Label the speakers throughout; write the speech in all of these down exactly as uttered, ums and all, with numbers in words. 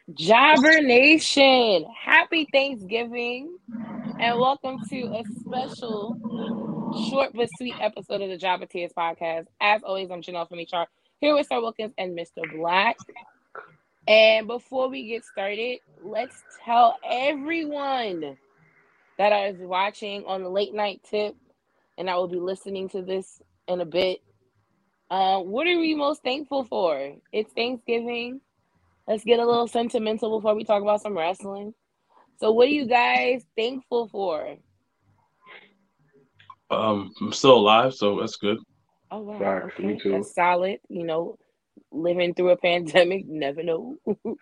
Speaker 1: Jobber Nation, happy Thanksgiving, and welcome to a special, short but sweet episode of the Jobber Tears podcast. As always, I'm Janelle from H R, here with Sir Wilkins and Mister Black. And before we get started, let's tell everyone that is watching on the late night tip, and I will be listening to this in a bit. Uh, what are we most thankful for? It's Thanksgiving. Let's get a little sentimental before we talk about some wrestling. So, what are you guys thankful for?
Speaker 2: Um, I'm still alive, so that's good.
Speaker 1: Oh wow,
Speaker 3: Facts,
Speaker 1: okay,
Speaker 3: me too.
Speaker 1: that's solid. You know, living through a pandemic, never know.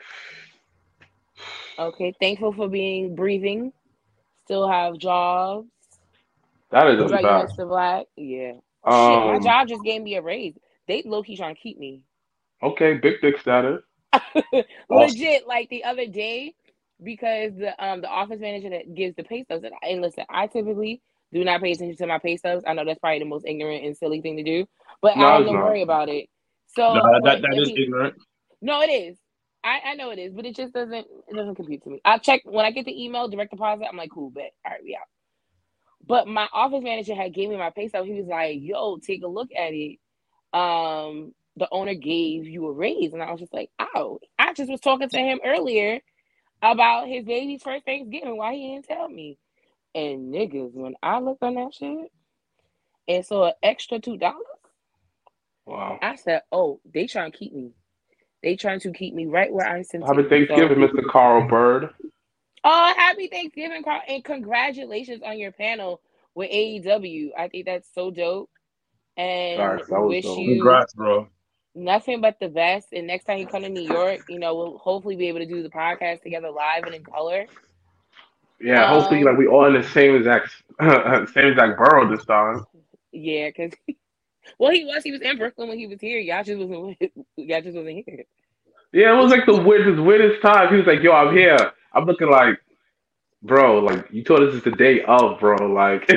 Speaker 1: Okay, thankful for being breathing, still have jobs.
Speaker 3: That is
Speaker 1: What
Speaker 3: a
Speaker 1: about you,
Speaker 3: fact.
Speaker 1: Mister Black? Yeah, shit, my
Speaker 3: Um,
Speaker 1: job just gave me a raise. They low key trying to keep me.
Speaker 3: okay, big dick status.
Speaker 2: Awesome.
Speaker 1: Legit, like the other day, because the um the office manager that gives the pay stubs, and, I, and listen, I typically do not pay attention to my pay stubs. I know that's probably the most ignorant and silly thing to do, but I
Speaker 3: No,
Speaker 1: have
Speaker 3: it's
Speaker 1: no
Speaker 3: not.
Speaker 1: worry about it.
Speaker 2: No,
Speaker 1: So
Speaker 2: that
Speaker 1: when
Speaker 2: that
Speaker 1: when
Speaker 2: is
Speaker 1: he
Speaker 2: ignorant.
Speaker 1: no, it is. I, I know it is, but it just doesn't it doesn't compute to me. I check when I get the email direct deposit. I'm like, cool, bet. All right, we out. But my office manager had gave me my pay stub. He was like, "Yo, take a look at it. Um, the owner gave you a raise," and I was just like, "Oh, I just was talking to him earlier about his baby's first Thanksgiving. Why he didn't tell me?" And niggas, when I looked on that shit and saw an extra two dollars,
Speaker 3: Wow.
Speaker 1: I said, "Oh, they trying to keep me. They trying to keep me right where I'm
Speaker 3: Happy
Speaker 1: sitting." So,
Speaker 3: Thanksgiving, Mister Carl Bird.
Speaker 1: oh, happy Thanksgiving, Carl, and congratulations on your panel with A E W. I think that's so dope, and
Speaker 3: Facts, that was
Speaker 1: wish
Speaker 3: dope.
Speaker 1: you
Speaker 2: Congrats, bro.
Speaker 1: nothing but the best. And next time you come to New York, you know, we'll hopefully be able to do the podcast together live and in color.
Speaker 3: Yeah, hopefully, like
Speaker 1: Um,
Speaker 3: we all in the same exact, same exact borough this time.
Speaker 1: yeah, because well, he was he was in Brooklyn when he was here. Y'all just wasn't y'all just wasn't here.
Speaker 3: Yeah, it was like the weirdest, weirdest time. He was like, "Yo, I'm here." I'm looking like, bro, like you told us it's the day of, bro. Like,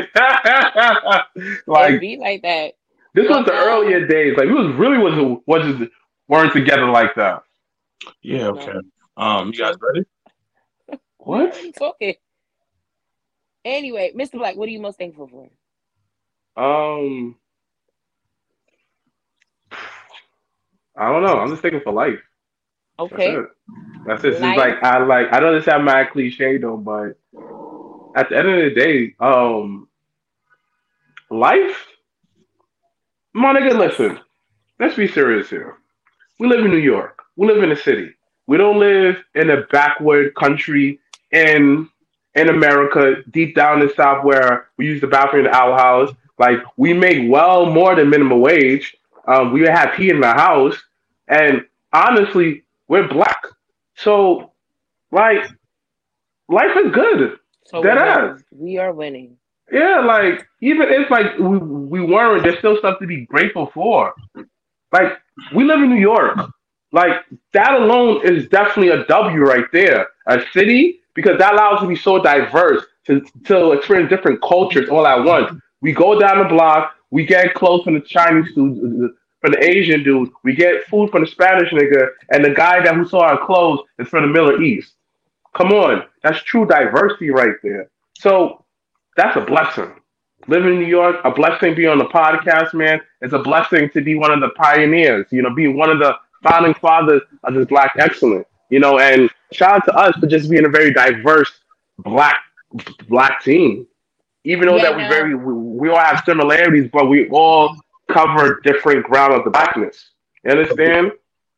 Speaker 1: It
Speaker 3: like
Speaker 1: be like that.
Speaker 3: this was
Speaker 1: But
Speaker 3: the
Speaker 1: um,
Speaker 3: earlier days. Like we was really was was weren't together like that.
Speaker 2: Yeah, okay.
Speaker 1: no,
Speaker 2: Um, you guys
Speaker 1: true.
Speaker 2: ready?
Speaker 1: We
Speaker 3: What?
Speaker 1: already talking. Anyway, Mister Black, what are you most thankful for?
Speaker 3: Um, I don't know. I'm just thinking for life. That's
Speaker 1: Okay,
Speaker 3: it. That's it. It's just
Speaker 1: life.
Speaker 3: like I like. I know this sound mad cliche though, but at the end of the day, um, life. My nigga,
Speaker 1: Yes.
Speaker 3: listen. Let's be serious here. We live in New York. We live in a city. We don't live in a backward country in in America, deep down in the South, where we use the bathroom in our house. Like we make well more than minimum wage. Um, we have heat in the house, and honestly, we're black. So like, life is good.
Speaker 1: So we're
Speaker 3: Dead ass.
Speaker 1: winning. We are winning.
Speaker 3: Yeah, like even if like we we weren't, there's still stuff to be grateful for. Like we live in New York. Like that alone is definitely a W right there. A city because that allows us to be so diverse to to experience different cultures all at once. We go down the block, we get clothes from the Chinese dude, from the Asian dude, we get food from the Spanish nigga, and the guy that who saw our clothes is from the Middle East. Come on, that's true diversity right there. So that's a blessing. Living in New York, a blessing being on the podcast, man. It's a blessing to be one of the pioneers, you know, be one of the founding fathers of this black excellence, you know, and shout out to us for just being a very diverse black black team. Even though
Speaker 1: Yeah,
Speaker 3: that we
Speaker 1: no,
Speaker 3: very we, we all have similarities, but we all cover different ground of the blackness. You understand?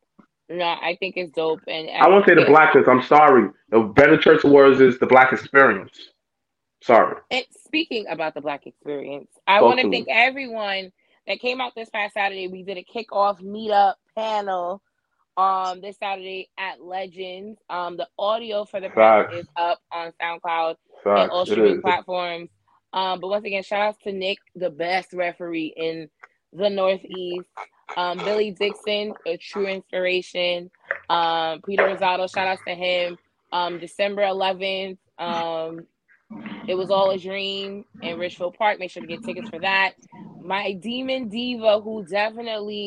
Speaker 1: no, I think it's dope, and
Speaker 3: I
Speaker 1: I
Speaker 3: won't say the
Speaker 1: get
Speaker 3: blackness. I'm sorry. The better church words is the black experience. Sorry.
Speaker 1: and speaking about the Black experience, I want
Speaker 3: Talk
Speaker 1: to
Speaker 3: to me.
Speaker 1: thank everyone that came out this past Saturday. We did a kickoff meetup panel um this Saturday at Legends. Um, the audio for the panel
Speaker 3: Facts.
Speaker 1: is up on SoundCloud and
Speaker 3: Facts.
Speaker 1: all
Speaker 3: It
Speaker 1: streaming
Speaker 3: is.
Speaker 1: platforms. Um, but once again, shout outs to Nick, the best referee in the Northeast. Um, Billy Dixon, a true inspiration. Um, Peter Rosado, shout outs to him. Um, December eleventh. Um, it was all a dream in Richfield Park. Make sure to get tickets for that. My demon diva, who definitely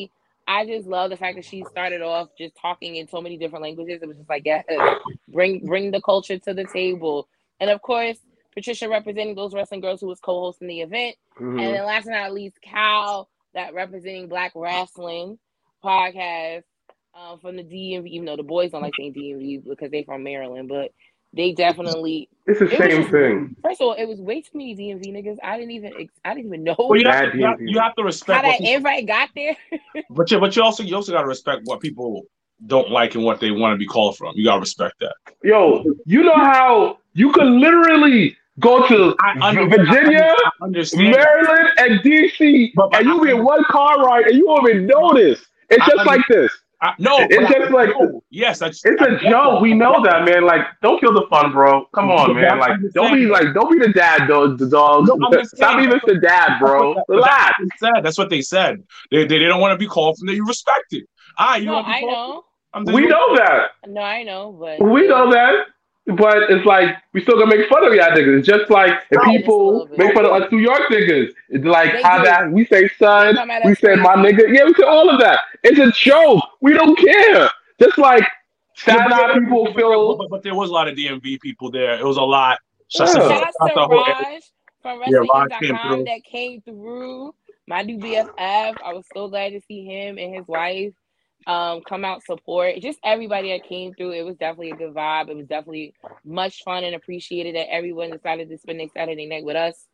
Speaker 1: I just love the fact that she started off just talking in so many different languages. It was just like, yes, bring bring the culture to the table. And of course, Patricia representing those wrestling girls who was co-hosting the event. Mm-hmm. And then last but not least, Cal, that representing Black Wrestling podcast um, from the D M V, even though the boys don't like saying D M V because they're from Maryland, but they definitely.
Speaker 3: It's the it same just, thing.
Speaker 1: First of all, it was way too many D M V niggas. I didn't even. I didn't even know.
Speaker 2: Well, you, have to, you, have, you have to respect
Speaker 1: how that invite got there.
Speaker 2: but you, but you also you also got to respect what people don't like and what they want to be called from. You got to respect that.
Speaker 3: Yo, you know how you could literally go to under, Virginia, Maryland, and D C, but, but and you be in one car ride, and you won't even notice. It's just I, like this.
Speaker 2: I, no,
Speaker 3: it's just like
Speaker 2: no. yes, I just,
Speaker 3: it's I, a I, joke. We know that, man. Like, don't kill the fun, bro. Come on, man. Like, don't be like, don't be the dad, dog. The dogs. No, Stop being the dad, bro. Relax.
Speaker 2: That's what, that's what they said. They they, they don't want to be called from that. You respect it. Ah, you
Speaker 1: no,
Speaker 2: want to be
Speaker 1: I
Speaker 2: called?
Speaker 1: know.
Speaker 3: We know that.
Speaker 1: No, I know, but
Speaker 3: we know that. But it's like we still gonna make fun of y'all niggas. It's just like if people make fun of us New York niggas. It's like they how do. that we say son, we say my nigga. Yeah, we say all of that. It's a joke. We don't care. Just like Staten Island people feel.
Speaker 2: But, but there was a lot of D M V people there. It was a lot.
Speaker 1: Yeah. Shout out to Raj from Wrestling dot com that came through. My new B F F. I was so glad to see him and his wife. Um, come out support. Just everybody that came through. It was definitely a good vibe. It was definitely much fun and appreciated that everyone decided to spend their Saturday night with us.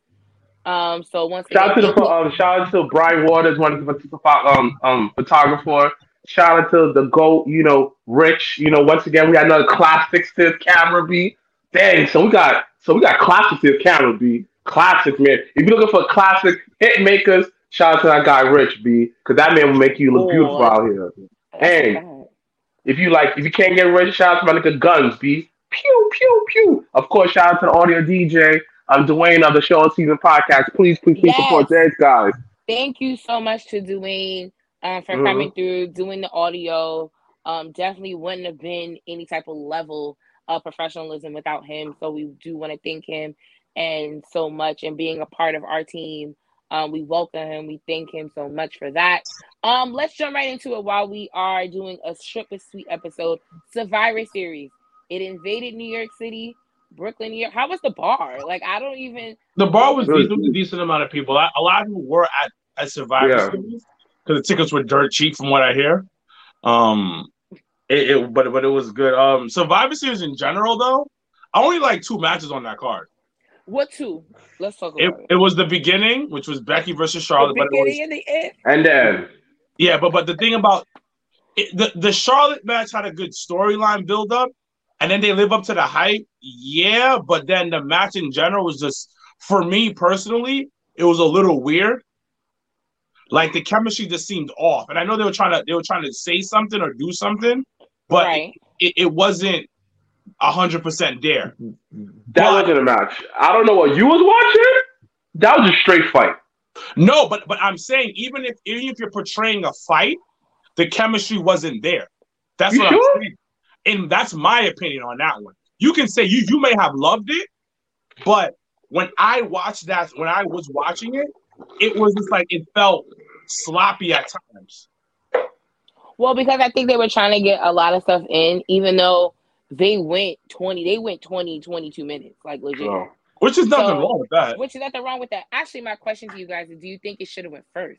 Speaker 1: Um, so once
Speaker 3: shout again, out to the um, shout out to Brian Waters, one of the um um photographer. Shout out to the GOAT, you know, Rich. You know, once again we got another classic Steve camera B. Dang, so we got so we got classic Steve camera B. Classic, man. If you're looking for classic hit makers, shout out to that guy Rich B, because that man will make you look beautiful out here. Hey, if you like, if you can't get ready, shout out to my nigga Guns, B. Pew, pew, pew. Of course, shout out to the audio D J. I'm Dwayne of the Show Season Podcast. Please, please, please yes. support these guys.
Speaker 1: Thank you so much to Dwayne um, for mm-hmm. coming through, doing the audio. Um, definitely wouldn't have been any type of level of professionalism without him. So we do want to thank him and so much and being a part of our team. Um, we welcome him. We thank him so much for that. Um, let's jump right into it while we are doing a short but sweet episode. Survivor Series. It invaded New York City, Brooklyn, New York. How was the bar? Like, I don't even.
Speaker 2: The bar was decent, a decent amount of people. A lot of people were at, at Survivor yeah. Series because the tickets were dirt cheap, from what I hear. Um, it, it but but it was good. Um, Survivor Series in general, though, I only like two matches on that card.
Speaker 1: What two? Let's talk about
Speaker 2: it.
Speaker 1: It,
Speaker 2: it was the beginning, which was Becky versus Charlotte.
Speaker 1: The beginning
Speaker 2: but
Speaker 1: and the end.
Speaker 3: And then.
Speaker 2: Yeah, but but the thing about it, the, the Charlotte match had a good storyline build up, and then they live up to the hype. Yeah, but then the match in general was just, for me personally, it was a little weird. Like the chemistry just seemed off. And I know they were trying to they were trying to say something or do something, but right. it, it wasn't A hundred percent there.
Speaker 3: That but, wasn't a match. I don't know what you was watching. That was a straight fight.
Speaker 2: No, but but I'm saying even if even if you're portraying a fight, the chemistry wasn't there. That's you what sure? I'm saying. And that's my opinion on that one. You can say you you may have loved it, but when I watched that, when I was watching it, it was just like it felt sloppy at times.
Speaker 1: Well, because I think they were trying to get a lot of stuff in, even though they went twenty, they went twenty, twenty-two minutes, like legit. Oh.
Speaker 2: Which is nothing so, wrong with that.
Speaker 1: Which is nothing wrong with that. Actually, my question to you guys is, do you think it should have went first?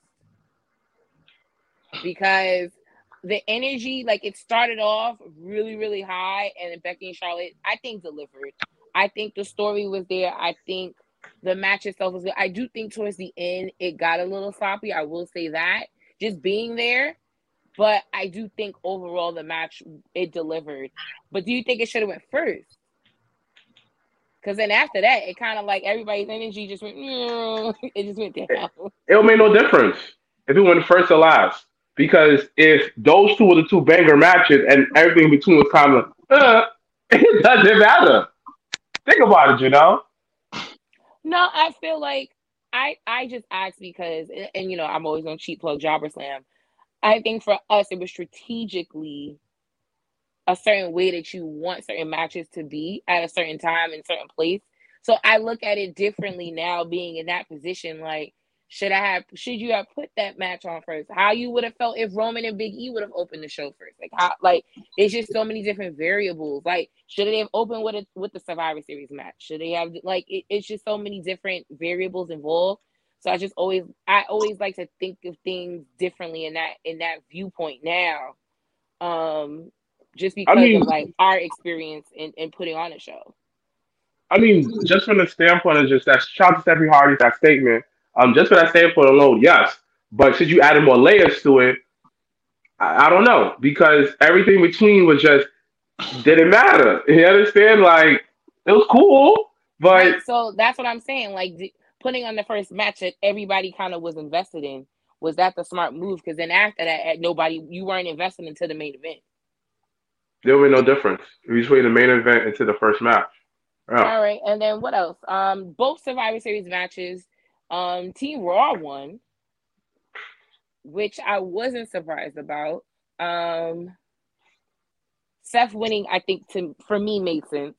Speaker 1: Because the energy, like it started off really, really high, and then Becky and Charlotte, I think, delivered. I think the story was there. I think the match itself was good. I do think towards the end, it got a little sloppy. I will say that. Just being there. But I do think overall the match, it delivered. But do you think it should have went first? Because then after that, it kind of like everybody's energy just went, mm, it just went down.
Speaker 3: It would make no difference if it went first or last. Because if those two were the two banger matches and everything in between was kind of, uh, it doesn't matter. Think about it, you know?
Speaker 1: No, I feel like I, I just asked because, and, and you know, I'm always on Cheap Plug Jobber Slam. I think for us, it was strategically a certain way that you want certain matches to be at a certain time in a certain place. So I look at it differently now, being in that position. Like, Should I have? Should you have put that match on first? How you would have felt if Roman and Big E would have opened the show first? Like how? Like it's just so many different variables. Like should they have opened with a, with the Survivor Series match? Should they have? Like it, it's just so many different variables involved. So I just always, I always like to think of things differently in that in that viewpoint now, um, just because I mean, of like our experience in, in putting on a show.
Speaker 3: I mean, just from the standpoint of just that, shout out to Stephanie Hardy, that statement. Um, just for that standpoint alone, yes. But since you added more layers to it, I, I don't know, because everything between was just didn't matter. You understand? Like it was cool, but
Speaker 1: right, so that's what I'm saying. Like. D- Putting on the first match that everybody kind of was invested in, was that the smart move? Because then after that, nobody, you weren't invested into the main event.
Speaker 3: There will be no difference between the main event into the first match.
Speaker 1: Yeah. All right, and then what else? Um, both Survivor Series matches, um, Team Raw won, which I wasn't surprised about. Um, Seth winning, I think, to for me made sense.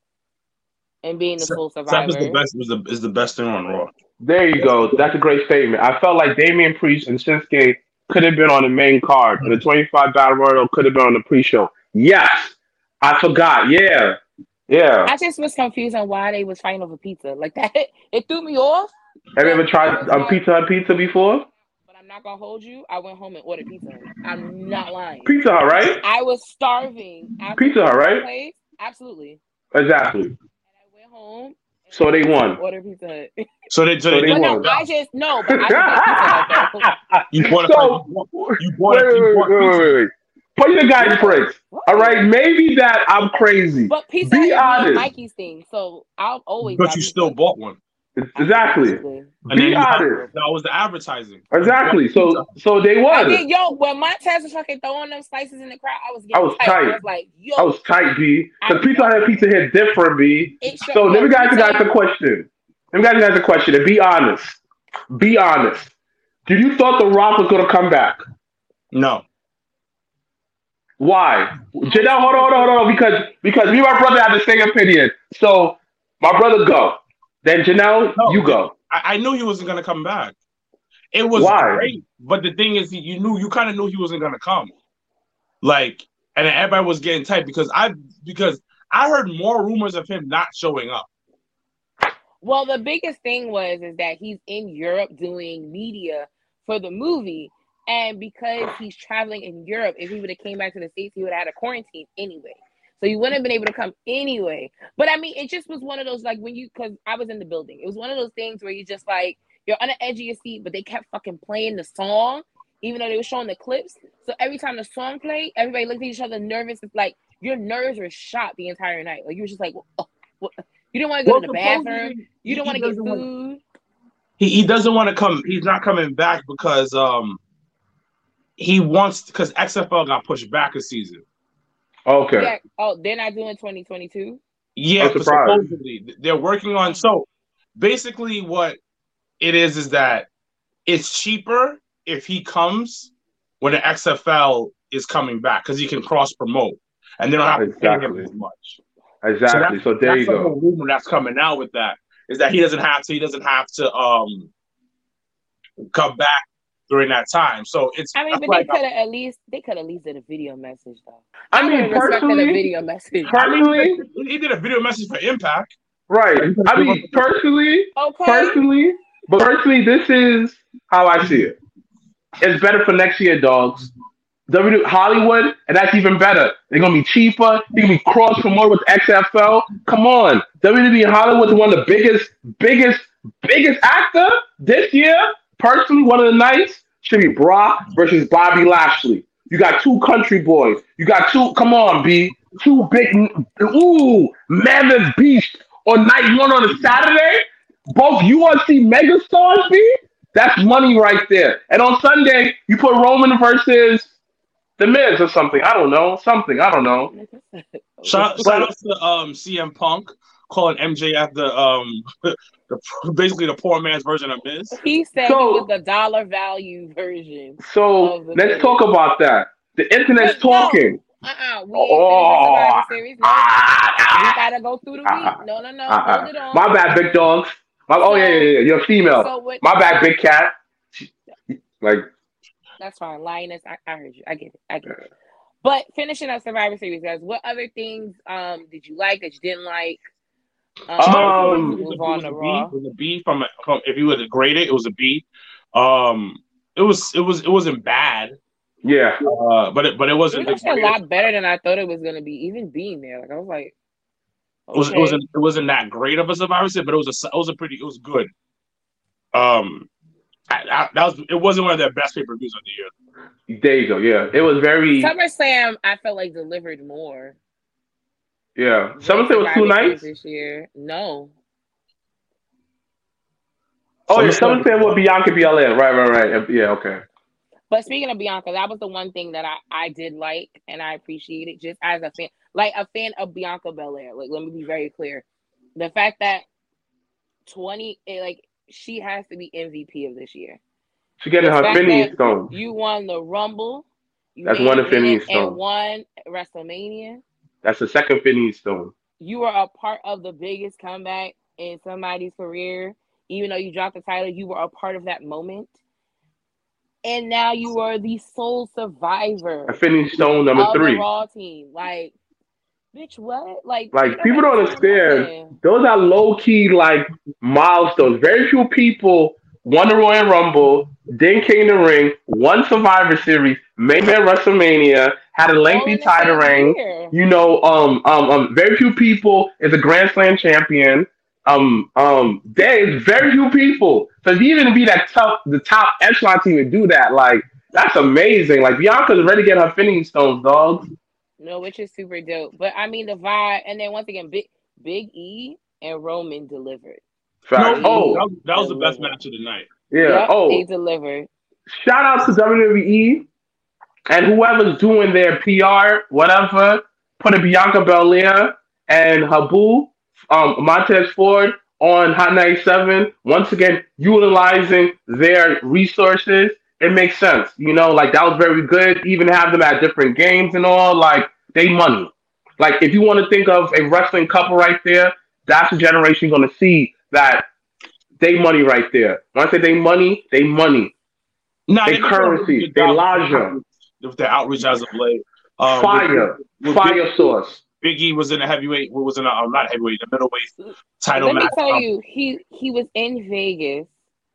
Speaker 1: And being the full survivor.
Speaker 2: Seth is the best. Was the is the best thing on Raw.
Speaker 3: There you go. That's a great statement. I felt like Damian Priest and Shinsuke could have been on the main card. And the twenty-five Battle Royal could have been on the pre-show. Yes, I forgot. Yeah, yeah.
Speaker 1: I just was confused on why they was fighting over pizza like that. It threw me off.
Speaker 3: Have you ever tried a Pizza Hut pizza before?
Speaker 1: But I'm not gonna hold you. I went home and ordered Pizza Hut. I'm not lying.
Speaker 3: Pizza Hut, right?
Speaker 1: I was starving.
Speaker 3: Pizza Hut, right?
Speaker 1: Place. Absolutely.
Speaker 3: Exactly.
Speaker 1: Home.
Speaker 3: So they won.
Speaker 1: Order Pizza Hut.
Speaker 2: So they, so
Speaker 3: so
Speaker 2: they,
Speaker 3: they
Speaker 2: won.
Speaker 1: No, I just no, but I just Pizza Hut.
Speaker 2: You bought a
Speaker 3: so,
Speaker 2: you bought
Speaker 3: wait,
Speaker 2: a
Speaker 3: wait,
Speaker 2: bought
Speaker 3: wait, wait, wait, wait. Put your guy in Fritz. All right, maybe that I'm crazy.
Speaker 1: But Pizza
Speaker 3: Be
Speaker 1: Hut
Speaker 3: honest.
Speaker 1: is Mikey's thing, so I'll always.
Speaker 2: But you still bought one.
Speaker 3: Exactly.
Speaker 2: And
Speaker 3: Be
Speaker 2: then
Speaker 3: honest.
Speaker 2: That was the advertising.
Speaker 3: Exactly. So so they
Speaker 1: I
Speaker 3: won.
Speaker 1: mean, yo, when Montez was fucking throwing them slices in the crowd, I was getting
Speaker 3: I was
Speaker 1: tight.
Speaker 3: tight.
Speaker 1: I was like, yo.
Speaker 3: I was tight, B. Because Pizza Hut Pizza hit different, B.
Speaker 1: Sure,
Speaker 3: So let me guys
Speaker 1: Pizza
Speaker 3: guys a question. Let me guys guys a question. And be honest. Be honest. Did you thought The Rock was gonna come back?
Speaker 2: No.
Speaker 3: Why? Janelle, hold on, hold on, hold on, because because me and my brother have the same opinion. So my brother go. Then Janelle,
Speaker 2: No.
Speaker 3: you go.
Speaker 2: I, I knew he wasn't gonna come back. It was
Speaker 3: Why?
Speaker 2: great, but the thing is, you knew you kind of knew he wasn't gonna come. Like, and then everybody was getting tight because I because I heard more rumors of him not showing up.
Speaker 1: Well, the biggest thing was is that he's in Europe doing media for the movie, and because he's traveling in Europe, if he would have came back to the States, he would have had a quarantine anyway. So you wouldn't have been able to come anyway. But I mean, it just was one of those, like, when you, because I was in the building, it was one of those things where you just like, you're on the edge of your seat, but they kept fucking playing the song, even though they were showing the clips. So every time the song played, everybody looked at each other nervous. It's like your nerves were shot the entire night. Like you were just like, oh, what? You didn't want to go
Speaker 2: Well,
Speaker 1: to the bathroom. You don't want to get food.
Speaker 2: Want, he he doesn't want to come. He's not coming back because um he wants because X F L got pushed back a season.
Speaker 3: Okay.
Speaker 1: Yeah. Oh, they're not doing twenty twenty-two?
Speaker 2: Yeah, but supposedly they're working on. So basically, what it is is that it's cheaper if he comes when the X F L is coming back because he can cross promote and they don't have to
Speaker 3: exactly.
Speaker 2: pay him as much.
Speaker 3: Exactly. So, so there
Speaker 2: that's
Speaker 3: you
Speaker 2: the
Speaker 3: go.
Speaker 2: whole rumor that's coming out with that is that he doesn't have to. He doesn't have to um come back during that time. So it's.
Speaker 1: I mean, but
Speaker 2: like
Speaker 1: they could have at least they could at least did a video message though.
Speaker 3: I,
Speaker 1: I
Speaker 3: mean, personally,
Speaker 1: a video message.
Speaker 3: Personally,
Speaker 2: he did a video message for Impact.
Speaker 3: Right. I mean, personally,
Speaker 1: okay.
Speaker 3: personally, but personally, this is how I see it. It's better for next year, dogs. W Hollywood, and that's even better. They're gonna be cheaper. They're gonna be cross promoted with X F L. Come on, W W E Hollywood is one of the biggest, biggest, biggest actor this year. Personally, one of the nights should be Brock versus Bobby Lashley. You got two country boys. You got two. Come on, B. Two big. Ooh, Mammoth Beast on night one on a Saturday. Both U F C megastars, B. That's money right there. And on Sunday, you put Roman versus The Miz or something. I don't know. Something. I don't know.
Speaker 2: Shout, shout out to um, C M Punk calling M J F the um the, basically the poor man's version of Miz.
Speaker 1: He said
Speaker 3: So-
Speaker 1: he was the dollar value version.
Speaker 3: So let's talk about that. The internet's
Speaker 1: No.
Speaker 3: talking.
Speaker 1: Uh-uh. We ain't
Speaker 3: Oh.
Speaker 1: finished the Survivor Series. No.
Speaker 3: Ah,
Speaker 1: We gotta go through the
Speaker 3: ah,
Speaker 1: week. No, no, no.
Speaker 3: ah,
Speaker 1: Hold it on.
Speaker 3: My bad, big dogs. My, oh yeah, yeah, yeah. You're female.
Speaker 1: So what,
Speaker 3: My bad, big cat. Like
Speaker 1: that's fine. Lioness, I, I heard you. I get it. I get it. But finishing up Survivor Series, guys, what other things um did you like that you didn't like? Um,
Speaker 3: Um,
Speaker 1: move
Speaker 2: it was,
Speaker 1: on
Speaker 2: a,
Speaker 1: to
Speaker 2: it, was
Speaker 1: Raw.
Speaker 2: a B, it was a B from, from if you were to grade it, it was a B. Um, it was it was it wasn't bad.
Speaker 3: Yeah.
Speaker 2: Uh, but it but it
Speaker 1: It
Speaker 2: wasn't
Speaker 1: was
Speaker 2: the
Speaker 1: actually a
Speaker 2: greatest.
Speaker 1: lot better than I thought it was gonna be. Even being there, like I was like,
Speaker 2: It was it
Speaker 1: okay.
Speaker 2: wasn't it wasn't that great of a Survivor Series, but it was a it was a pretty it was good. Um, I, I, that was it wasn't one of their best pay per views of the year.
Speaker 3: There you go. Yeah, it was very.
Speaker 1: SummerSlam, I felt like delivered more.
Speaker 3: Yeah,
Speaker 1: than
Speaker 3: SummerSlam was two
Speaker 1: Survivor Series
Speaker 3: nights.
Speaker 1: this year. No,
Speaker 3: Oh yeah,
Speaker 2: SummerSlam-
Speaker 3: SummerSlam with Bianca Belair. Right, right, right. Yeah, okay.
Speaker 1: but speaking of Bianca, that was the one thing that I, I did like and I appreciated just as a fan, like a fan of Bianca Belair. Like, let me be very clear, the fact that twenty, eh, like she has to be M V P of this year.
Speaker 3: She getting
Speaker 1: The
Speaker 3: her
Speaker 1: fact
Speaker 3: Phineas
Speaker 1: that
Speaker 3: Stone.
Speaker 1: You won the Rumble. You
Speaker 3: That's
Speaker 1: main
Speaker 3: one of
Speaker 1: evented
Speaker 3: Phineas Stone.
Speaker 1: and won WrestleMania.
Speaker 3: That's the second Phineas Stone.
Speaker 1: You were a part of the biggest comeback in somebody's career. Even though you dropped the title, you were a part of that moment. And now you are the sole survivor
Speaker 3: A Phineas Stone number
Speaker 1: of
Speaker 3: three.
Speaker 1: the Raw team. Like, bitch, what? Like,
Speaker 3: Like
Speaker 1: you know,
Speaker 3: people
Speaker 1: like,
Speaker 3: don't understand. Those are low key like milestones. Very few people won the Royal Rumble, then came to the ring, won Survivor Series, made it at WrestleMania, had a
Speaker 1: All
Speaker 3: lengthy
Speaker 1: in the
Speaker 3: title
Speaker 1: same
Speaker 3: reign.
Speaker 1: year.
Speaker 3: You know, um, um, um, very few people is a Grand Slam champion. Um, um, there is very few people. So to even be that top, the top echelon team to do that, like that's amazing. Like Bianca's ready to get her Phineas Stones, dog.
Speaker 1: No, which is super dope. But I mean, the vibe, and then once again, Big Big E and Roman delivered.
Speaker 3: Fact.
Speaker 2: No,
Speaker 3: Oh,
Speaker 2: that was, that was the best
Speaker 1: Delivered.
Speaker 2: match of the night.
Speaker 3: yeah.
Speaker 1: Yep,
Speaker 3: Oh,
Speaker 1: they delivered.
Speaker 3: shout out to W W E and whoever's doing their P R, whatever, putting Bianca Belair and her boo, um, Montez Ford on Hot ninety-seven. Once again, utilizing their resources. It makes sense. You know, like that was very good. Even have them at different games and all, like they money. Like if you want to think of a wrestling couple right there, that's the generation you're gonna see that they money right there. When I say they money, they money.
Speaker 2: Nah,
Speaker 3: They
Speaker 2: did a
Speaker 3: currency,
Speaker 2: good
Speaker 3: they
Speaker 2: job
Speaker 3: Laja.
Speaker 2: with their outreach as of late. Um,
Speaker 3: Fire,
Speaker 2: with- with
Speaker 3: fire
Speaker 2: Big-
Speaker 3: sauce.
Speaker 2: Big E was in a heavyweight. Was in a um, not heavyweight, the middleweight title
Speaker 1: Let me
Speaker 2: match.
Speaker 1: tell
Speaker 2: Um,
Speaker 1: you, he he was in Vegas,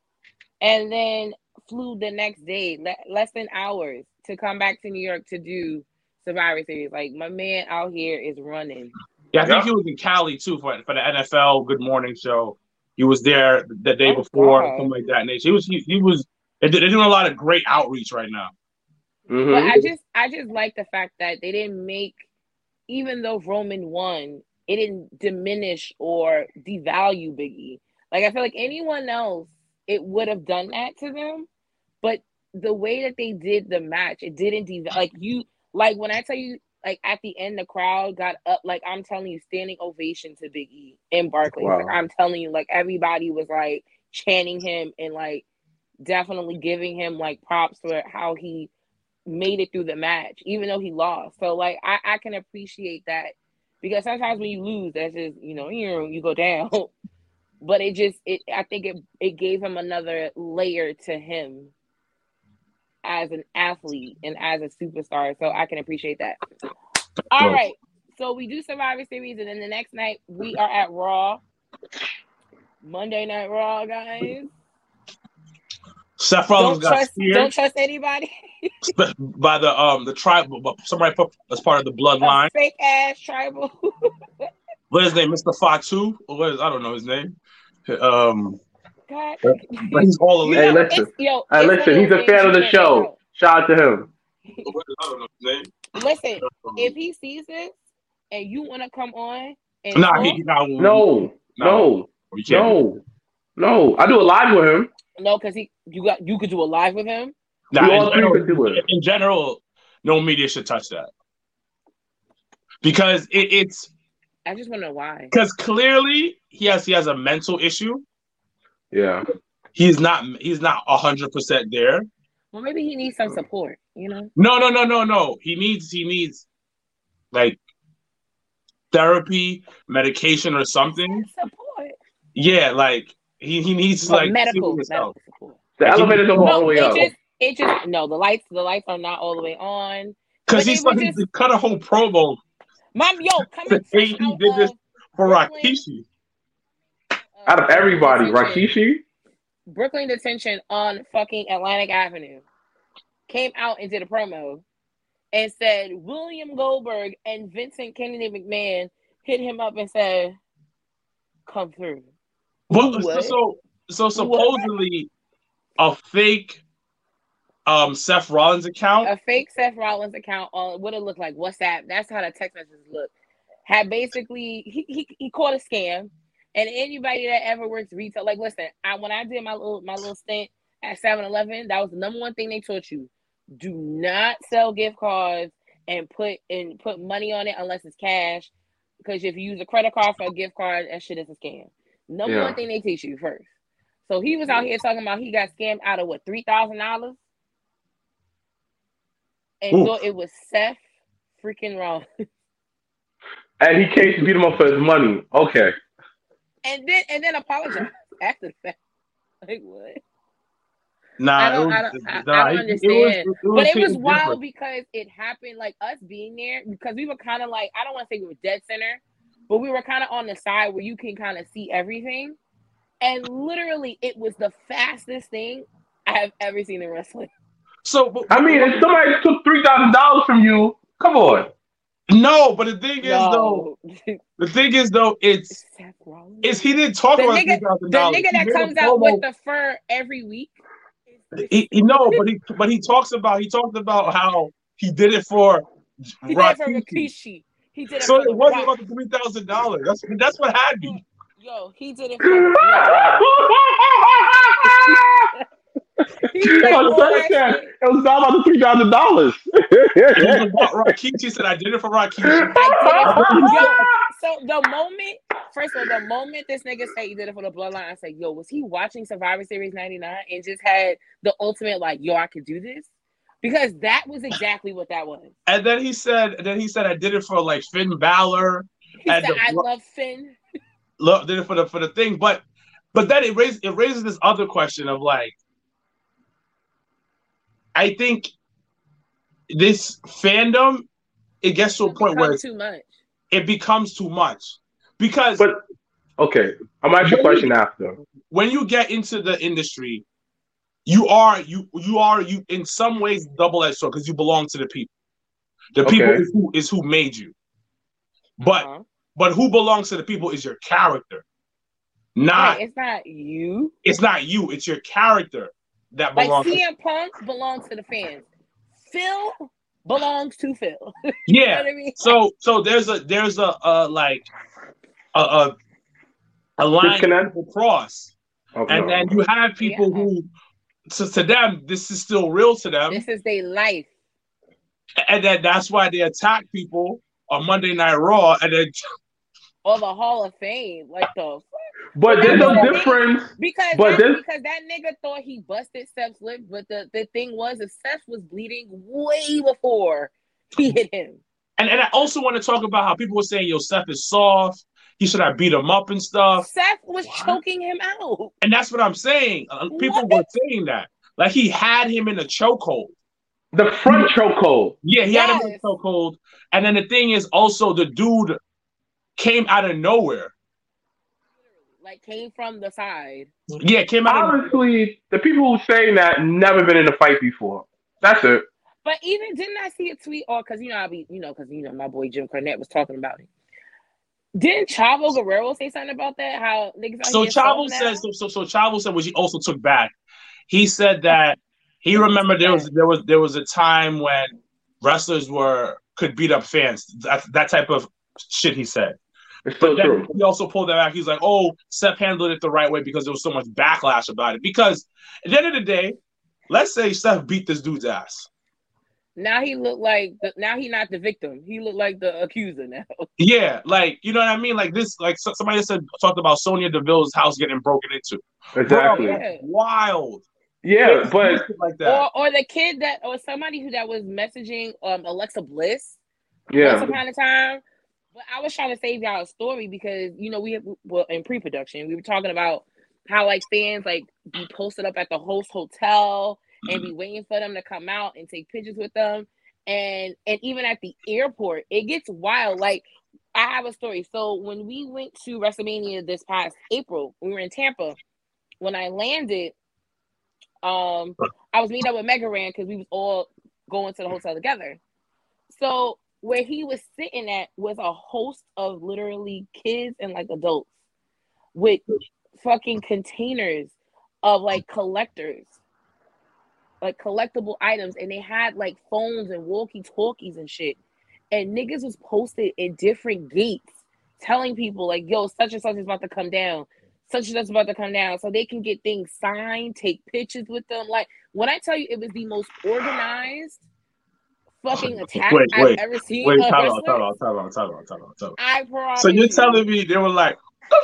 Speaker 1: and then flew the next day, le- less than hours, to come back to New York to do Survivor Series. Like my man out here is running.
Speaker 2: Yeah, I think
Speaker 3: Yeah.
Speaker 2: he was in Cali too for for the N F L Good Morning Show. He was there the day
Speaker 1: Oh,
Speaker 2: before,
Speaker 1: God.
Speaker 2: something like that. Nature. He was he, he was. They're doing a lot of great outreach right now.
Speaker 1: But
Speaker 3: Mm-hmm.
Speaker 1: I just I just like the fact that they didn't make, even though Roman won, it didn't diminish or devalue Big E. Like I feel like anyone else, it would have done that to them. But the way that they did the match, it didn't devalue. Like you, like when I tell you, like at the end, the crowd got up. Like I'm telling you, standing ovation to Big E in Barclays.
Speaker 3: Wow.
Speaker 1: Like I'm telling you, like everybody was like chanting him and like definitely giving him like props for how he made it through the match, even though he lost. So like I, I can appreciate that, because sometimes when you lose, that's just, you know, you you go down. But it just it I think it it gave him another layer to him as an athlete and as a superstar. So I can appreciate that. All
Speaker 2: Dope.
Speaker 1: right. So we do Survivor Series, and then the next night we are at Raw. Monday Night Raw, guys.
Speaker 2: Seth Rollins
Speaker 1: Don't
Speaker 2: got
Speaker 1: trust
Speaker 2: speared
Speaker 1: don't trust anybody.
Speaker 2: by the um the tribe, but somebody put as part of the
Speaker 1: A
Speaker 2: bloodline.
Speaker 1: fake ass tribal.
Speaker 2: What is his name? Mister Fatu? Or what is I don't know his name. Um,
Speaker 1: God.
Speaker 2: but he's all
Speaker 1: You
Speaker 2: elite.
Speaker 3: Hey,
Speaker 1: know,
Speaker 3: listen.
Speaker 1: it's, yo,
Speaker 3: Hey,
Speaker 1: it's one
Speaker 3: listen,
Speaker 1: of
Speaker 3: he's
Speaker 1: those
Speaker 3: a
Speaker 1: things
Speaker 3: fan
Speaker 1: you
Speaker 3: of the
Speaker 1: can't
Speaker 3: show.
Speaker 1: make out.
Speaker 3: Shout out to him.
Speaker 2: I don't know his name.
Speaker 1: Listen, if he sees this and you want to come on and
Speaker 2: Nah,
Speaker 1: talk,
Speaker 2: he no,
Speaker 3: No, no,
Speaker 2: we can't.
Speaker 3: no, no. I do a live with him.
Speaker 1: no, because he you got you could do a live with him.
Speaker 2: Nah,
Speaker 3: We
Speaker 2: in
Speaker 3: all three
Speaker 2: general,
Speaker 3: could do it.
Speaker 2: in general, no media should touch that because it, it's
Speaker 1: I just want to know why.
Speaker 2: because clearly he has he has a mental issue.
Speaker 3: Yeah.
Speaker 2: He's not he's not a hundred percent there.
Speaker 1: Well, maybe he needs some support. You know.
Speaker 2: No, no, no, no, no. He needs he needs like therapy, medication, or something.
Speaker 1: Support.
Speaker 2: Yeah, like He he needs to
Speaker 1: For
Speaker 2: like
Speaker 1: medical,
Speaker 2: serious
Speaker 1: medical
Speaker 2: help.
Speaker 1: support.
Speaker 3: The
Speaker 2: Like, he-
Speaker 3: elevators don't go all the
Speaker 1: No,
Speaker 3: way
Speaker 1: it
Speaker 3: up.
Speaker 1: just it just no the lights the lights are not all the way on.
Speaker 2: Because
Speaker 1: But
Speaker 2: he
Speaker 1: they
Speaker 2: saw
Speaker 1: were
Speaker 2: he
Speaker 1: just
Speaker 2: cut a whole promo.
Speaker 1: mom, yo, coming
Speaker 2: The
Speaker 1: fresh
Speaker 2: way he
Speaker 1: out
Speaker 2: did this
Speaker 1: of
Speaker 2: for
Speaker 1: Brooklyn,
Speaker 2: Rikishi.
Speaker 1: uh,
Speaker 3: Out of everybody,
Speaker 1: detention,
Speaker 3: Rikishi.
Speaker 1: Brooklyn detention on fucking Atlantic Avenue came out and did a promo and said William Goldberg and Vincent Kennedy McMahon hit him up and said, "Come through."
Speaker 2: But so
Speaker 1: What?
Speaker 2: so, so supposedly a fake um Seth Rollins account.
Speaker 1: A fake Seth Rollins account on what it looked like WhatsApp. That's how the text messages look. Had basically he he, he caught a scam. And anybody that ever works retail, like listen, I when I did my little my little stint at seven eleven, that was the number one thing they taught you. Do not sell gift cards and put and put money on it unless it's cash. Because if you use a credit card for a gift card, that shit is a scam. Number
Speaker 3: Yeah.
Speaker 1: one thing they teach you first. So he was out here talking about he got scammed out of what, three thousand dollars? And
Speaker 2: Oof.
Speaker 1: thought it was Seth freaking Rollins.
Speaker 3: And he came to beat him up for his money. Okay.
Speaker 1: And then and then apologize after the fact. Like what?
Speaker 2: Nah,
Speaker 1: I don't,
Speaker 2: it was,
Speaker 1: I don't, I,
Speaker 2: nah,
Speaker 1: I don't
Speaker 2: it-
Speaker 1: understand.
Speaker 2: It was, it was
Speaker 1: but it was
Speaker 2: hitting
Speaker 1: wild
Speaker 2: different.
Speaker 1: because it happened like us being there because we were kind of like, I don't want to say we were dead center, but we were kind of on the side where you can kind of see everything. And literally, it was the fastest thing I have ever seen in wrestling.
Speaker 2: So, but,
Speaker 3: I mean, if somebody took three thousand dollars from you, come on.
Speaker 2: no, but the thing is though,
Speaker 1: No.
Speaker 2: the thing is though, it's
Speaker 1: Seth Rollins.
Speaker 2: is he didn't talk
Speaker 1: The
Speaker 2: about
Speaker 1: nigga,
Speaker 2: three thousand
Speaker 1: the
Speaker 2: dollars.
Speaker 1: nigga that comes out with the fur every week.
Speaker 2: He, he no, but he but he talks about he talked about how he did it for
Speaker 1: He did it for
Speaker 2: Rikishi.
Speaker 1: Rikishi. He did it
Speaker 2: So
Speaker 1: for
Speaker 2: it
Speaker 1: The
Speaker 2: wasn't
Speaker 1: Rock.
Speaker 2: about the three thousand dollars. That's that's what had me.
Speaker 1: Yo, he did it for The Rock. He did
Speaker 3: On
Speaker 1: all that
Speaker 3: Sunset,
Speaker 1: shit.
Speaker 3: it was not about the three thousand dollars.
Speaker 2: It was about Rikishi. He said I did it for Rikishi.
Speaker 1: I did it for, yo, so the moment, first of all, the moment this nigga said he did it for the bloodline, I said, yo, was he watching Survivor Series ninety-nine and just had the ultimate, like, yo, I could do this? Because that was exactly what that was.
Speaker 2: And then he said, and then he said I did it for like Finn Balor.
Speaker 1: He
Speaker 2: And
Speaker 1: said,
Speaker 2: the
Speaker 1: I
Speaker 2: blo-
Speaker 1: love Finn.
Speaker 2: Look, did it for the for the thing, but but then it raises it raises this other question of like, I think this fandom, it gets to a
Speaker 1: It'll
Speaker 2: point where
Speaker 1: become
Speaker 2: it's,
Speaker 1: too much.
Speaker 2: it becomes too much because
Speaker 3: But okay, I'm asking you a question after.
Speaker 2: when you get into the industry, you are you you are you in some ways double-edged sword because you belong to the people. The people
Speaker 3: Okay.
Speaker 2: is who is who made you, but
Speaker 1: Uh-huh.
Speaker 2: but who belongs to the people is your character, not
Speaker 1: Right, it's not you.
Speaker 2: it's not you, it's your character that
Speaker 1: Like
Speaker 2: belongs.
Speaker 1: C M Punk belongs to the fans. Phil belongs to Phil.
Speaker 2: to,
Speaker 1: You know
Speaker 2: yeah.
Speaker 1: what I mean?
Speaker 2: So so there's a there's a, a like a a, a line that
Speaker 3: Disconnect?
Speaker 2: people cross,
Speaker 3: Okay.
Speaker 2: and then you have people
Speaker 1: Yeah.
Speaker 2: who to, to them this is still real to them,
Speaker 1: This is their life.
Speaker 2: and then that's why they attack people on Monday Night Raw, and then
Speaker 1: Or the Hall of Fame. Like the
Speaker 3: But there's no
Speaker 1: That's the thing.
Speaker 3: difference.
Speaker 1: because
Speaker 3: But
Speaker 1: that,
Speaker 3: this-
Speaker 1: because that nigga thought he busted Seth's lip, but the, the thing was that Seth was bleeding way before he hit him.
Speaker 2: and, and I also want to talk about how people were saying, yo, Seth is soft, he should have beat him up and stuff.
Speaker 1: Seth was choking him out.
Speaker 2: And that's what I'm saying. Uh, People
Speaker 1: What?
Speaker 2: were saying that. Like he had him in a chokehold.
Speaker 3: The front chokehold.
Speaker 2: Yeah, he had him in a
Speaker 1: Yes.
Speaker 2: chokehold. And then the thing is also the dude came out of nowhere.
Speaker 1: Like came from the side.
Speaker 2: Yeah, came out of
Speaker 3: Honestly, the people who saying that never been in a fight before. That's it.
Speaker 1: But even didn't I see a tweet or because you know I'll be you know because you know my boy Jim Cornette was talking about it. Didn't Chavo Guerrero say something about that? How niggas out
Speaker 2: So
Speaker 1: here
Speaker 2: Chavo
Speaker 1: soft now?
Speaker 2: says so, so so Chavo said, which he also took back. He said that he remembered there was there was there was a time when wrestlers were could beat up fans. That that type of shit he said.
Speaker 3: It's still
Speaker 2: But then
Speaker 3: true.
Speaker 2: he also pulled that back. He's like, oh, Seth handled it the right way because there was so much backlash about it. Because at the end of the day, let's say Seth beat this dude's ass.
Speaker 1: Now he looked like the, now he not the victim. He looked like the accuser now.
Speaker 2: Yeah, like, you know what I mean? Like this, like so- somebody said, talked about Sonya Deville's house getting broken into.
Speaker 3: Exactly.
Speaker 2: Bro, that's wild.
Speaker 3: Yeah, but
Speaker 2: Shit like that.
Speaker 1: Or or the kid that or somebody who that was messaging um Alexa Bliss once
Speaker 3: yeah,
Speaker 1: upon a time. But I was trying to save y'all a story because you know we were in pre-production. We were talking about how like fans like be posted up at the host hotel and be waiting for them to come out and take pictures with them. And and even at the airport, it gets wild. Like, I have a story. So when we went to WrestleMania this past April, we were in Tampa. When I landed, um, I was meeting up with Mega Ran because we was all going to the hotel together. So where he was sitting at was a host of literally kids and like adults with fucking containers of like collectors, like collectible items, and they had like phones and walkie-talkies and shit. And niggas was posted in different gates telling people like, yo, such and such is about to come down. Such and such is about to come down. So they can get things signed, take pictures with them. Like, when I tell you it was the most organized fucking attack
Speaker 2: wait,
Speaker 1: I've
Speaker 2: wait,
Speaker 1: ever seen.
Speaker 2: Wait,
Speaker 1: of
Speaker 2: time
Speaker 1: wrestlers.
Speaker 2: out, time out, time out, time out, time out, time out.
Speaker 1: I promise
Speaker 2: So you're
Speaker 1: you.
Speaker 2: telling me they were like,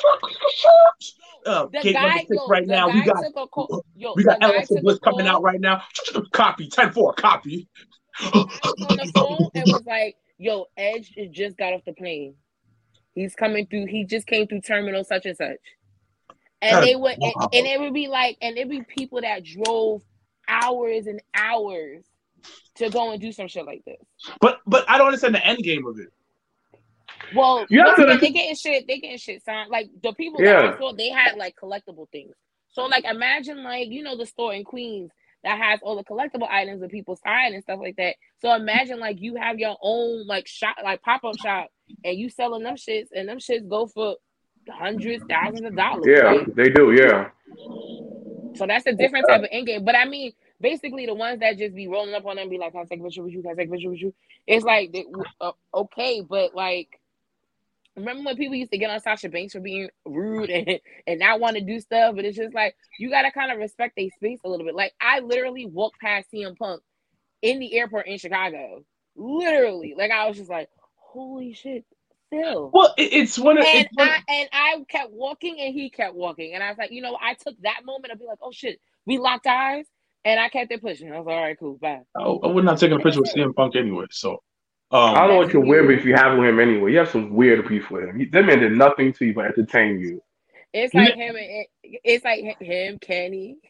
Speaker 2: uh,
Speaker 1: The
Speaker 2: gate
Speaker 1: guy,
Speaker 2: number six
Speaker 1: yo,
Speaker 2: right
Speaker 1: the
Speaker 2: now.
Speaker 1: guy
Speaker 2: We got
Speaker 1: took a call. Yo,
Speaker 2: we got
Speaker 1: the guy
Speaker 2: Alexa
Speaker 1: took a
Speaker 2: Bliss coming
Speaker 1: call.
Speaker 2: out right now. Copy, ten four, copy.
Speaker 1: The guy was on the phone and was like, yo, Edge just got off the plane. He's coming through. He just came through terminal such and such. And
Speaker 2: That
Speaker 1: they
Speaker 2: is
Speaker 1: would, and,
Speaker 2: wild.
Speaker 1: and it would be like, and it'd be people that drove hours and hours to go and do some shit like this.
Speaker 2: But but I don't understand the end game of it.
Speaker 1: Well,
Speaker 3: You have
Speaker 1: once
Speaker 3: to-
Speaker 1: again, they getting shit, they getting shit signed. Like, the people
Speaker 3: Yeah.
Speaker 1: that I saw, they had like collectible things. So like, imagine like, you know, the store in Queens that has all the collectible items that people sign and stuff like that. So imagine like you have your own like shop, like pop-up shop, and you selling them shits, and them shits go for hundreds, thousands of dollars.
Speaker 3: Yeah,
Speaker 1: Like,
Speaker 3: they do. Yeah.
Speaker 1: so that's a different type of end game. But I mean, basically the ones that just be rolling up on them and be like, can I take a picture with you? Can I take a picture with you? It's like, they, uh, okay, but like, remember when people used to get on Sasha Banks for being rude and, and not want to do stuff? But it's just like, you got to kind of respect their space a little bit. Like, I literally walked past C M Punk in the airport in Chicago. Literally. Like, I was just like, holy shit, Phil.
Speaker 2: Well, it, it's one of
Speaker 1: And
Speaker 2: it's one,
Speaker 1: I and I kept walking and he kept walking. And I was like, you know, I took that moment to be like, oh shit, we locked eyes. And I kept it pushing. I was like, all right, cool, bye.
Speaker 2: I, I would not take a picture with C M Punk anyway. So um,
Speaker 3: I don't know what you're weird with if you have with him anyway. You have some weird beef with him. He- That man did nothing to you but entertain you.
Speaker 1: It's like him and it's like him, Kenny.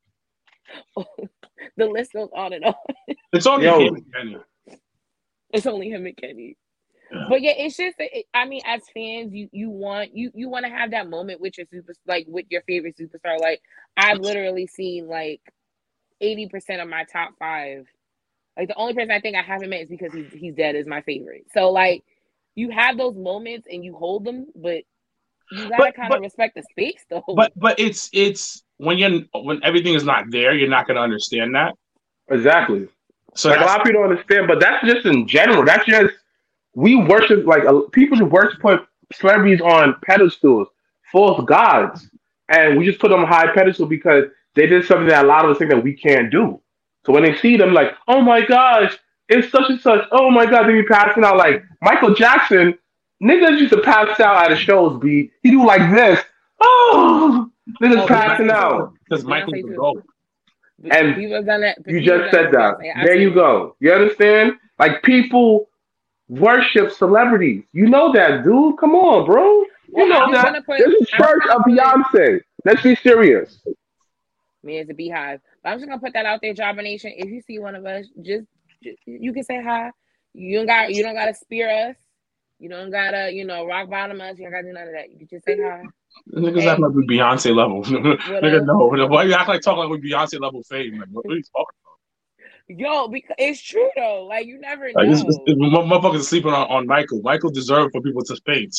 Speaker 1: The list goes on and on.
Speaker 2: it's only
Speaker 3: Yo.
Speaker 2: him and Kenny.
Speaker 1: It's only him and Kenny.
Speaker 2: Yeah.
Speaker 1: But yeah, it's just it, I mean, as fans, you you want you you want to have that moment with your super, like with your favorite superstar. Like, I've literally seen like eighty percent of my top five. Like, the only person I think I haven't met is because he's he's dead is my favorite. So like, you have those moments and you hold them, but you gotta
Speaker 2: But-
Speaker 1: kind
Speaker 2: but-
Speaker 1: of respect the space though.
Speaker 2: But but it's it's when you're when everything is not there, you're not gonna understand that.
Speaker 3: Exactly.
Speaker 2: So
Speaker 3: Like, a
Speaker 2: that's,
Speaker 3: lot of people don't understand, but that's just in general. That's just, we worship, like, uh, people just worship put celebrities on pedestals, false gods. And we just put them on a high pedestal because they did something that a lot of us think that we can't do. So when they see them, like, oh my gosh, it's such and such. Oh my God, they be passing out. Like, Michael Jackson, niggas used to pass out at the shows, B. He do like this. Oh, niggas
Speaker 2: Oh,
Speaker 3: passing out.
Speaker 2: because Michael's the GOAT.
Speaker 3: And
Speaker 1: people are gonna,
Speaker 3: You
Speaker 1: people
Speaker 3: just
Speaker 1: are
Speaker 3: said
Speaker 1: gonna
Speaker 3: that.
Speaker 1: say, I
Speaker 3: There
Speaker 1: see.
Speaker 3: you go. You understand? Like, people worship celebrities. You know that, dude. Come on, bro. You
Speaker 1: Well,
Speaker 3: know
Speaker 1: I'm
Speaker 3: that.
Speaker 1: gonna put-
Speaker 3: There's a
Speaker 1: I'm
Speaker 3: church
Speaker 1: gonna
Speaker 3: of
Speaker 1: put-
Speaker 3: Beyonce. Let's be serious.
Speaker 1: Me as a beehive. But I'm just gonna put that out there, Jobber Nation. If you see one of us, just, just you can say hi. You don't got you don't gotta spear us. You don't gotta, you know, rock bottom us. You don't gotta do none of that. You can just say hi.
Speaker 2: Niggas
Speaker 1: Hey.
Speaker 2: act like we Beyonce level. Nigga, no. Why you act like talking like we Beyonce level fame? Like, what are you talking
Speaker 1: Yo, because it's true though. Like, you never
Speaker 2: about? Like,
Speaker 1: know.
Speaker 2: it's, it's, it's, motherfuckers are sleeping on, on Michael. Michael deserved for people to faint.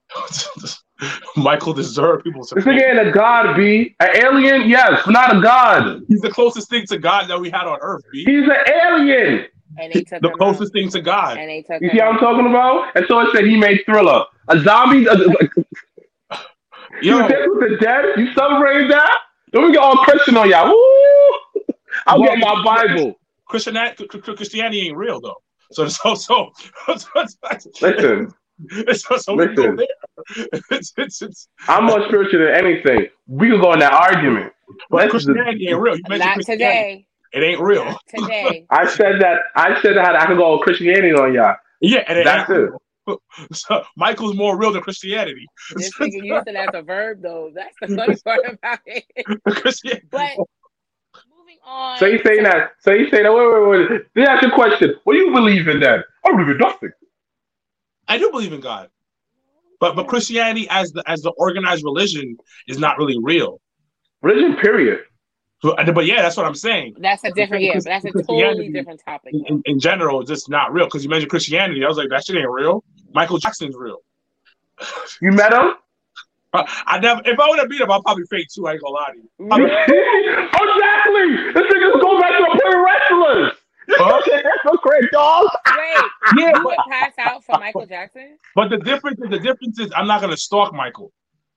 Speaker 2: Michael deserved people to
Speaker 3: This
Speaker 2: faint.
Speaker 3: nigga ain't a god, B. An alien? Yes, but not a god.
Speaker 2: He's the closest thing to God that we had on earth, B.
Speaker 3: He's an alien.
Speaker 1: And they took
Speaker 2: The
Speaker 1: him
Speaker 2: closest
Speaker 1: out.
Speaker 2: thing to God.
Speaker 1: And they took
Speaker 3: You
Speaker 1: him
Speaker 3: see what I'm
Speaker 1: out.
Speaker 3: talking about? And so it said he made Thriller. A zombie? A, a,
Speaker 2: Yo,
Speaker 3: you did with the dead? You celebrated that? Don't we get all Christian on y'all? Woo! I'm
Speaker 2: Well,
Speaker 3: getting my Bible.
Speaker 2: Christianity, Christianity ain't real though. So so so.
Speaker 3: Listen,
Speaker 2: so, so we can go
Speaker 3: listen.
Speaker 2: there. It's, it's, it's,
Speaker 3: I'm more spiritual than anything. We could go in that argument.
Speaker 2: but
Speaker 3: Let's-
Speaker 2: Christianity ain't real. You mentioned
Speaker 1: Not
Speaker 2: Christianity.
Speaker 1: today.
Speaker 2: It ain't real.
Speaker 1: Not today.
Speaker 3: I said that. I said that I could go Christianity on y'all.
Speaker 2: Yeah, and it
Speaker 3: That's
Speaker 2: ain't
Speaker 3: it.
Speaker 2: real. so Michael's more real than Christianity.
Speaker 1: This nigga used it as a verb, though. That's the funny part about it. But moving on.
Speaker 3: So you saying to, that? So you saying that? Wait, wait, wait. Let me ask you a question. What do you believe in then? I believe in nothing.
Speaker 2: I do believe in God, but but Christianity as the as the organized religion is not really real.
Speaker 3: Religion, period.
Speaker 2: So, but yeah, that's what I'm saying.
Speaker 1: That's a different, yeah, but that's a totally different topic.
Speaker 2: In, in general, it's just not real. Because you mentioned Christianity, I was like, that shit ain't real. Michael Jackson's real.
Speaker 3: You met him?
Speaker 2: Uh, I never. If I would have beat him, I'll probably fake too. I ain't gonna lie to you.
Speaker 3: I mean, exactly. This nigga's going back to a pro wrestlers. Okay, that's so great, dog.
Speaker 1: Wait,
Speaker 2: yeah,
Speaker 1: you
Speaker 2: but,
Speaker 1: would pass out for Michael Jackson?
Speaker 2: But the difference is, the difference is, I'm not gonna stalk Michael.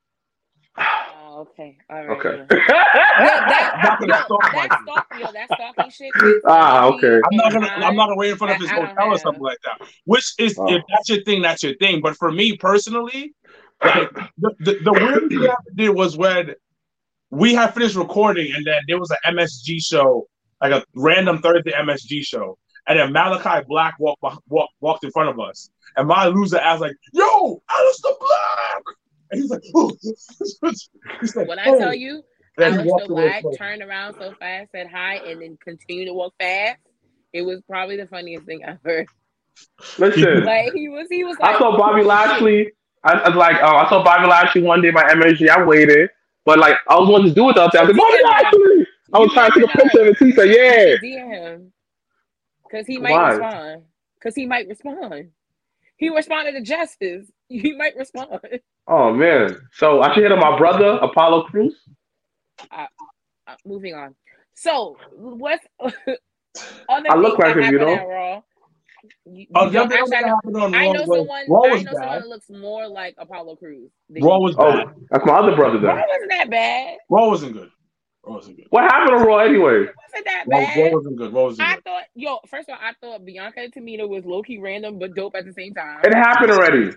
Speaker 1: Oh, okay. All right.
Speaker 3: Okay.
Speaker 1: Yeah. Yeah, that,
Speaker 2: I'm not gonna
Speaker 1: yo,
Speaker 2: stalk
Speaker 1: that
Speaker 2: Michael.
Speaker 1: stalk, yo, that stalking shit. is
Speaker 3: Ah,
Speaker 1: crazy
Speaker 3: okay.
Speaker 2: I'm not gonna.
Speaker 1: and
Speaker 2: I'm not gonna wait in front of
Speaker 1: that
Speaker 2: his
Speaker 1: I don't
Speaker 2: hotel or
Speaker 1: have.
Speaker 2: something like that. Which is,
Speaker 3: Oh.
Speaker 2: if that's your thing, that's your thing. But for me personally, okay, the the, the weirdest thing I did was when we had finished recording, and then there was an M S G show, like a random Thursday M S G show, and then Malachi Black walked walked walked in front of us, and my loser ass like, "Yo, Alistair Black," and he's like, "Oh." He's like,
Speaker 1: When I
Speaker 2: "Hey."
Speaker 1: tell you,
Speaker 2: Then he
Speaker 1: Alistair
Speaker 2: walked away
Speaker 1: Black
Speaker 2: slow.
Speaker 1: turned around so fast, said hi, and then continued to walk fast. It was probably the funniest thing I've heard.
Speaker 3: Listen,
Speaker 1: Like he was, he was like,
Speaker 3: I saw Bobby
Speaker 1: "Oh, shit."
Speaker 3: Lashley. I, I was like, oh, I saw Bobby Lashley one day by M S G. I waited, but like, I was wanting to do it the other day. I was like, Bobby
Speaker 1: Yeah.
Speaker 3: Lashley. I was
Speaker 1: You
Speaker 3: trying to take a
Speaker 1: never
Speaker 3: picture of it. He said,
Speaker 1: You
Speaker 3: yeah.
Speaker 1: should D M him because he might
Speaker 3: Why?
Speaker 1: respond. Because he might respond. He responded to Justice. He might respond.
Speaker 3: Oh man. So I should hit on my brother Apollo Crews.
Speaker 1: Uh, moving on. So what's other
Speaker 3: I look
Speaker 1: things
Speaker 3: like
Speaker 1: that
Speaker 3: him, you
Speaker 1: happened
Speaker 3: know?
Speaker 1: at Raw? You,
Speaker 2: Oh,
Speaker 1: you
Speaker 2: the
Speaker 1: don't
Speaker 2: other thing
Speaker 1: actually, I
Speaker 2: that
Speaker 1: know,
Speaker 2: happened on
Speaker 1: I
Speaker 2: Raw
Speaker 1: know
Speaker 2: was-
Speaker 1: someone.
Speaker 2: Raw
Speaker 1: I
Speaker 2: was
Speaker 1: know someone
Speaker 2: bad.
Speaker 1: that looks more like Apollo Crews. than
Speaker 2: Raw
Speaker 1: you.
Speaker 2: was
Speaker 3: Oh,
Speaker 2: bad.
Speaker 3: that's my other brother
Speaker 1: Raw
Speaker 3: then.
Speaker 1: wasn't that bad.
Speaker 2: Raw wasn't good. Raw wasn't good.
Speaker 3: What happened to Raw anyway?
Speaker 1: It wasn't that
Speaker 2: Raw,
Speaker 1: bad.
Speaker 2: Raw wasn't good. Raw wasn't
Speaker 1: I
Speaker 2: good.
Speaker 1: thought, yo, first of all, I thought Bianca and Tamina was low key random but dope at the same time.
Speaker 3: It happened already.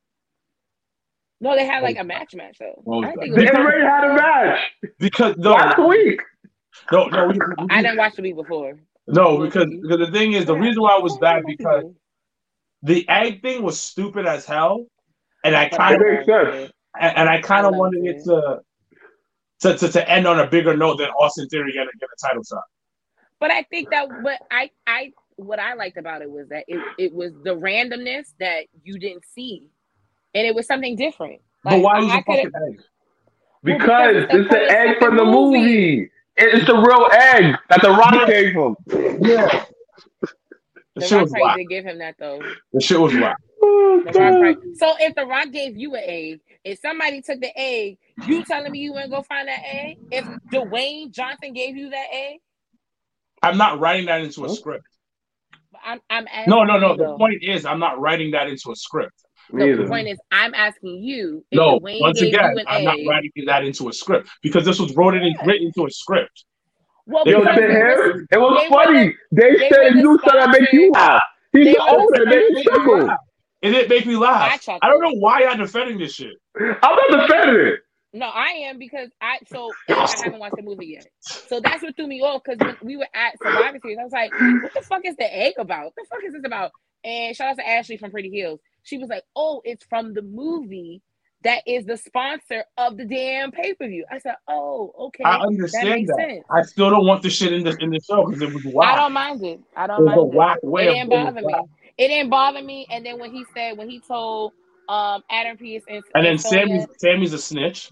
Speaker 1: No, they had like a match match though.
Speaker 2: What was
Speaker 1: I think
Speaker 2: that?
Speaker 1: it
Speaker 3: They
Speaker 1: was
Speaker 3: already had a match
Speaker 2: Because no,
Speaker 3: last week.
Speaker 2: no, no, we, we,
Speaker 1: I didn't watch the week before.
Speaker 2: no, because because the thing is, the reason why it was bad because the egg thing was stupid as hell, and I
Speaker 1: But I
Speaker 2: kind of
Speaker 3: makes
Speaker 1: loved
Speaker 3: sense.
Speaker 1: it.
Speaker 2: and, and I kind
Speaker 1: I
Speaker 2: of
Speaker 1: loved
Speaker 2: wanted it
Speaker 1: it.
Speaker 2: to, to to to end on a bigger note than Austin Theory getting get a title shot.
Speaker 1: But I think that, but I, I, what I liked about it was that it, it was the randomness that you didn't see, and it was something different.
Speaker 2: But
Speaker 1: Like,
Speaker 2: why was
Speaker 1: I
Speaker 2: it fucking
Speaker 1: could've-
Speaker 2: egg?
Speaker 3: Because
Speaker 1: Well, because
Speaker 3: it's the
Speaker 1: it's
Speaker 3: egg
Speaker 1: the
Speaker 3: from the
Speaker 1: movie.
Speaker 3: movie. It's the real egg that the Rock came from.
Speaker 2: Yeah, the
Speaker 1: The
Speaker 2: shit
Speaker 1: Rock
Speaker 2: was
Speaker 1: probably
Speaker 2: whack.
Speaker 1: did give him that though.
Speaker 2: The shit was whack.
Speaker 3: Oh,
Speaker 1: The Rock
Speaker 3: God.
Speaker 1: probably- So if the Rock gave you an egg, if somebody took the egg, you telling me you wouldn't go find that egg? If Dwayne Johnson gave you that egg,
Speaker 2: I'm not writing that into a
Speaker 3: Huh?
Speaker 2: script.
Speaker 1: I'm, I'm asking
Speaker 2: No, no, no.
Speaker 1: you,
Speaker 2: The
Speaker 1: though.
Speaker 2: point is, I'm not writing that into a script.
Speaker 3: Me
Speaker 1: No,
Speaker 3: either.
Speaker 1: the point is, I'm asking you if
Speaker 2: No,
Speaker 1: Dwayne
Speaker 2: once
Speaker 1: gave
Speaker 2: again,
Speaker 1: you an
Speaker 2: I'm not
Speaker 1: egg.
Speaker 2: writing that into a script because this was wrote in, written into a script.
Speaker 1: Well,
Speaker 2: They
Speaker 3: Yo,
Speaker 1: because
Speaker 3: to
Speaker 1: it was,
Speaker 3: him, it was
Speaker 1: they were
Speaker 3: funny.
Speaker 1: the-
Speaker 3: they,
Speaker 1: they
Speaker 3: said
Speaker 1: were
Speaker 3: if
Speaker 1: the
Speaker 3: you do something that makes you laugh. He's
Speaker 1: They
Speaker 3: the
Speaker 1: were the
Speaker 3: owner. It makes you
Speaker 1: sponsor.
Speaker 3: chuckle.
Speaker 2: It didn't make me
Speaker 1: I
Speaker 2: laugh.
Speaker 1: chuckled.
Speaker 2: I don't know why y'all defending this shit.
Speaker 3: I'm not defending it.
Speaker 1: no, I am because I so I haven't watched the movie yet. So that's what threw me off because when we were at Survivor Series, I was like, "What the fuck is the egg about? What the fuck is this about?" And shout out to Ashley from Pretty Heels. She was like, "Oh, it's from the movie that is the sponsor of the damn pay per view." I said, "Oh, okay,
Speaker 2: I
Speaker 1: that
Speaker 2: understand
Speaker 1: makes
Speaker 2: that.
Speaker 1: sense."
Speaker 2: I still don't want the shit in the in the show because it was
Speaker 1: I
Speaker 2: whack.
Speaker 1: don't mind it. I
Speaker 2: It
Speaker 1: don't
Speaker 2: was a
Speaker 1: mind
Speaker 2: whack
Speaker 1: it.
Speaker 2: way
Speaker 1: It
Speaker 2: of
Speaker 1: didn't
Speaker 2: doing
Speaker 1: bother
Speaker 2: it.
Speaker 1: me. It didn't bother me. And then when he said, when he told um Adam Pearce and,
Speaker 2: And then
Speaker 1: and Sonya,
Speaker 2: Sammy's Sammy's a snitch.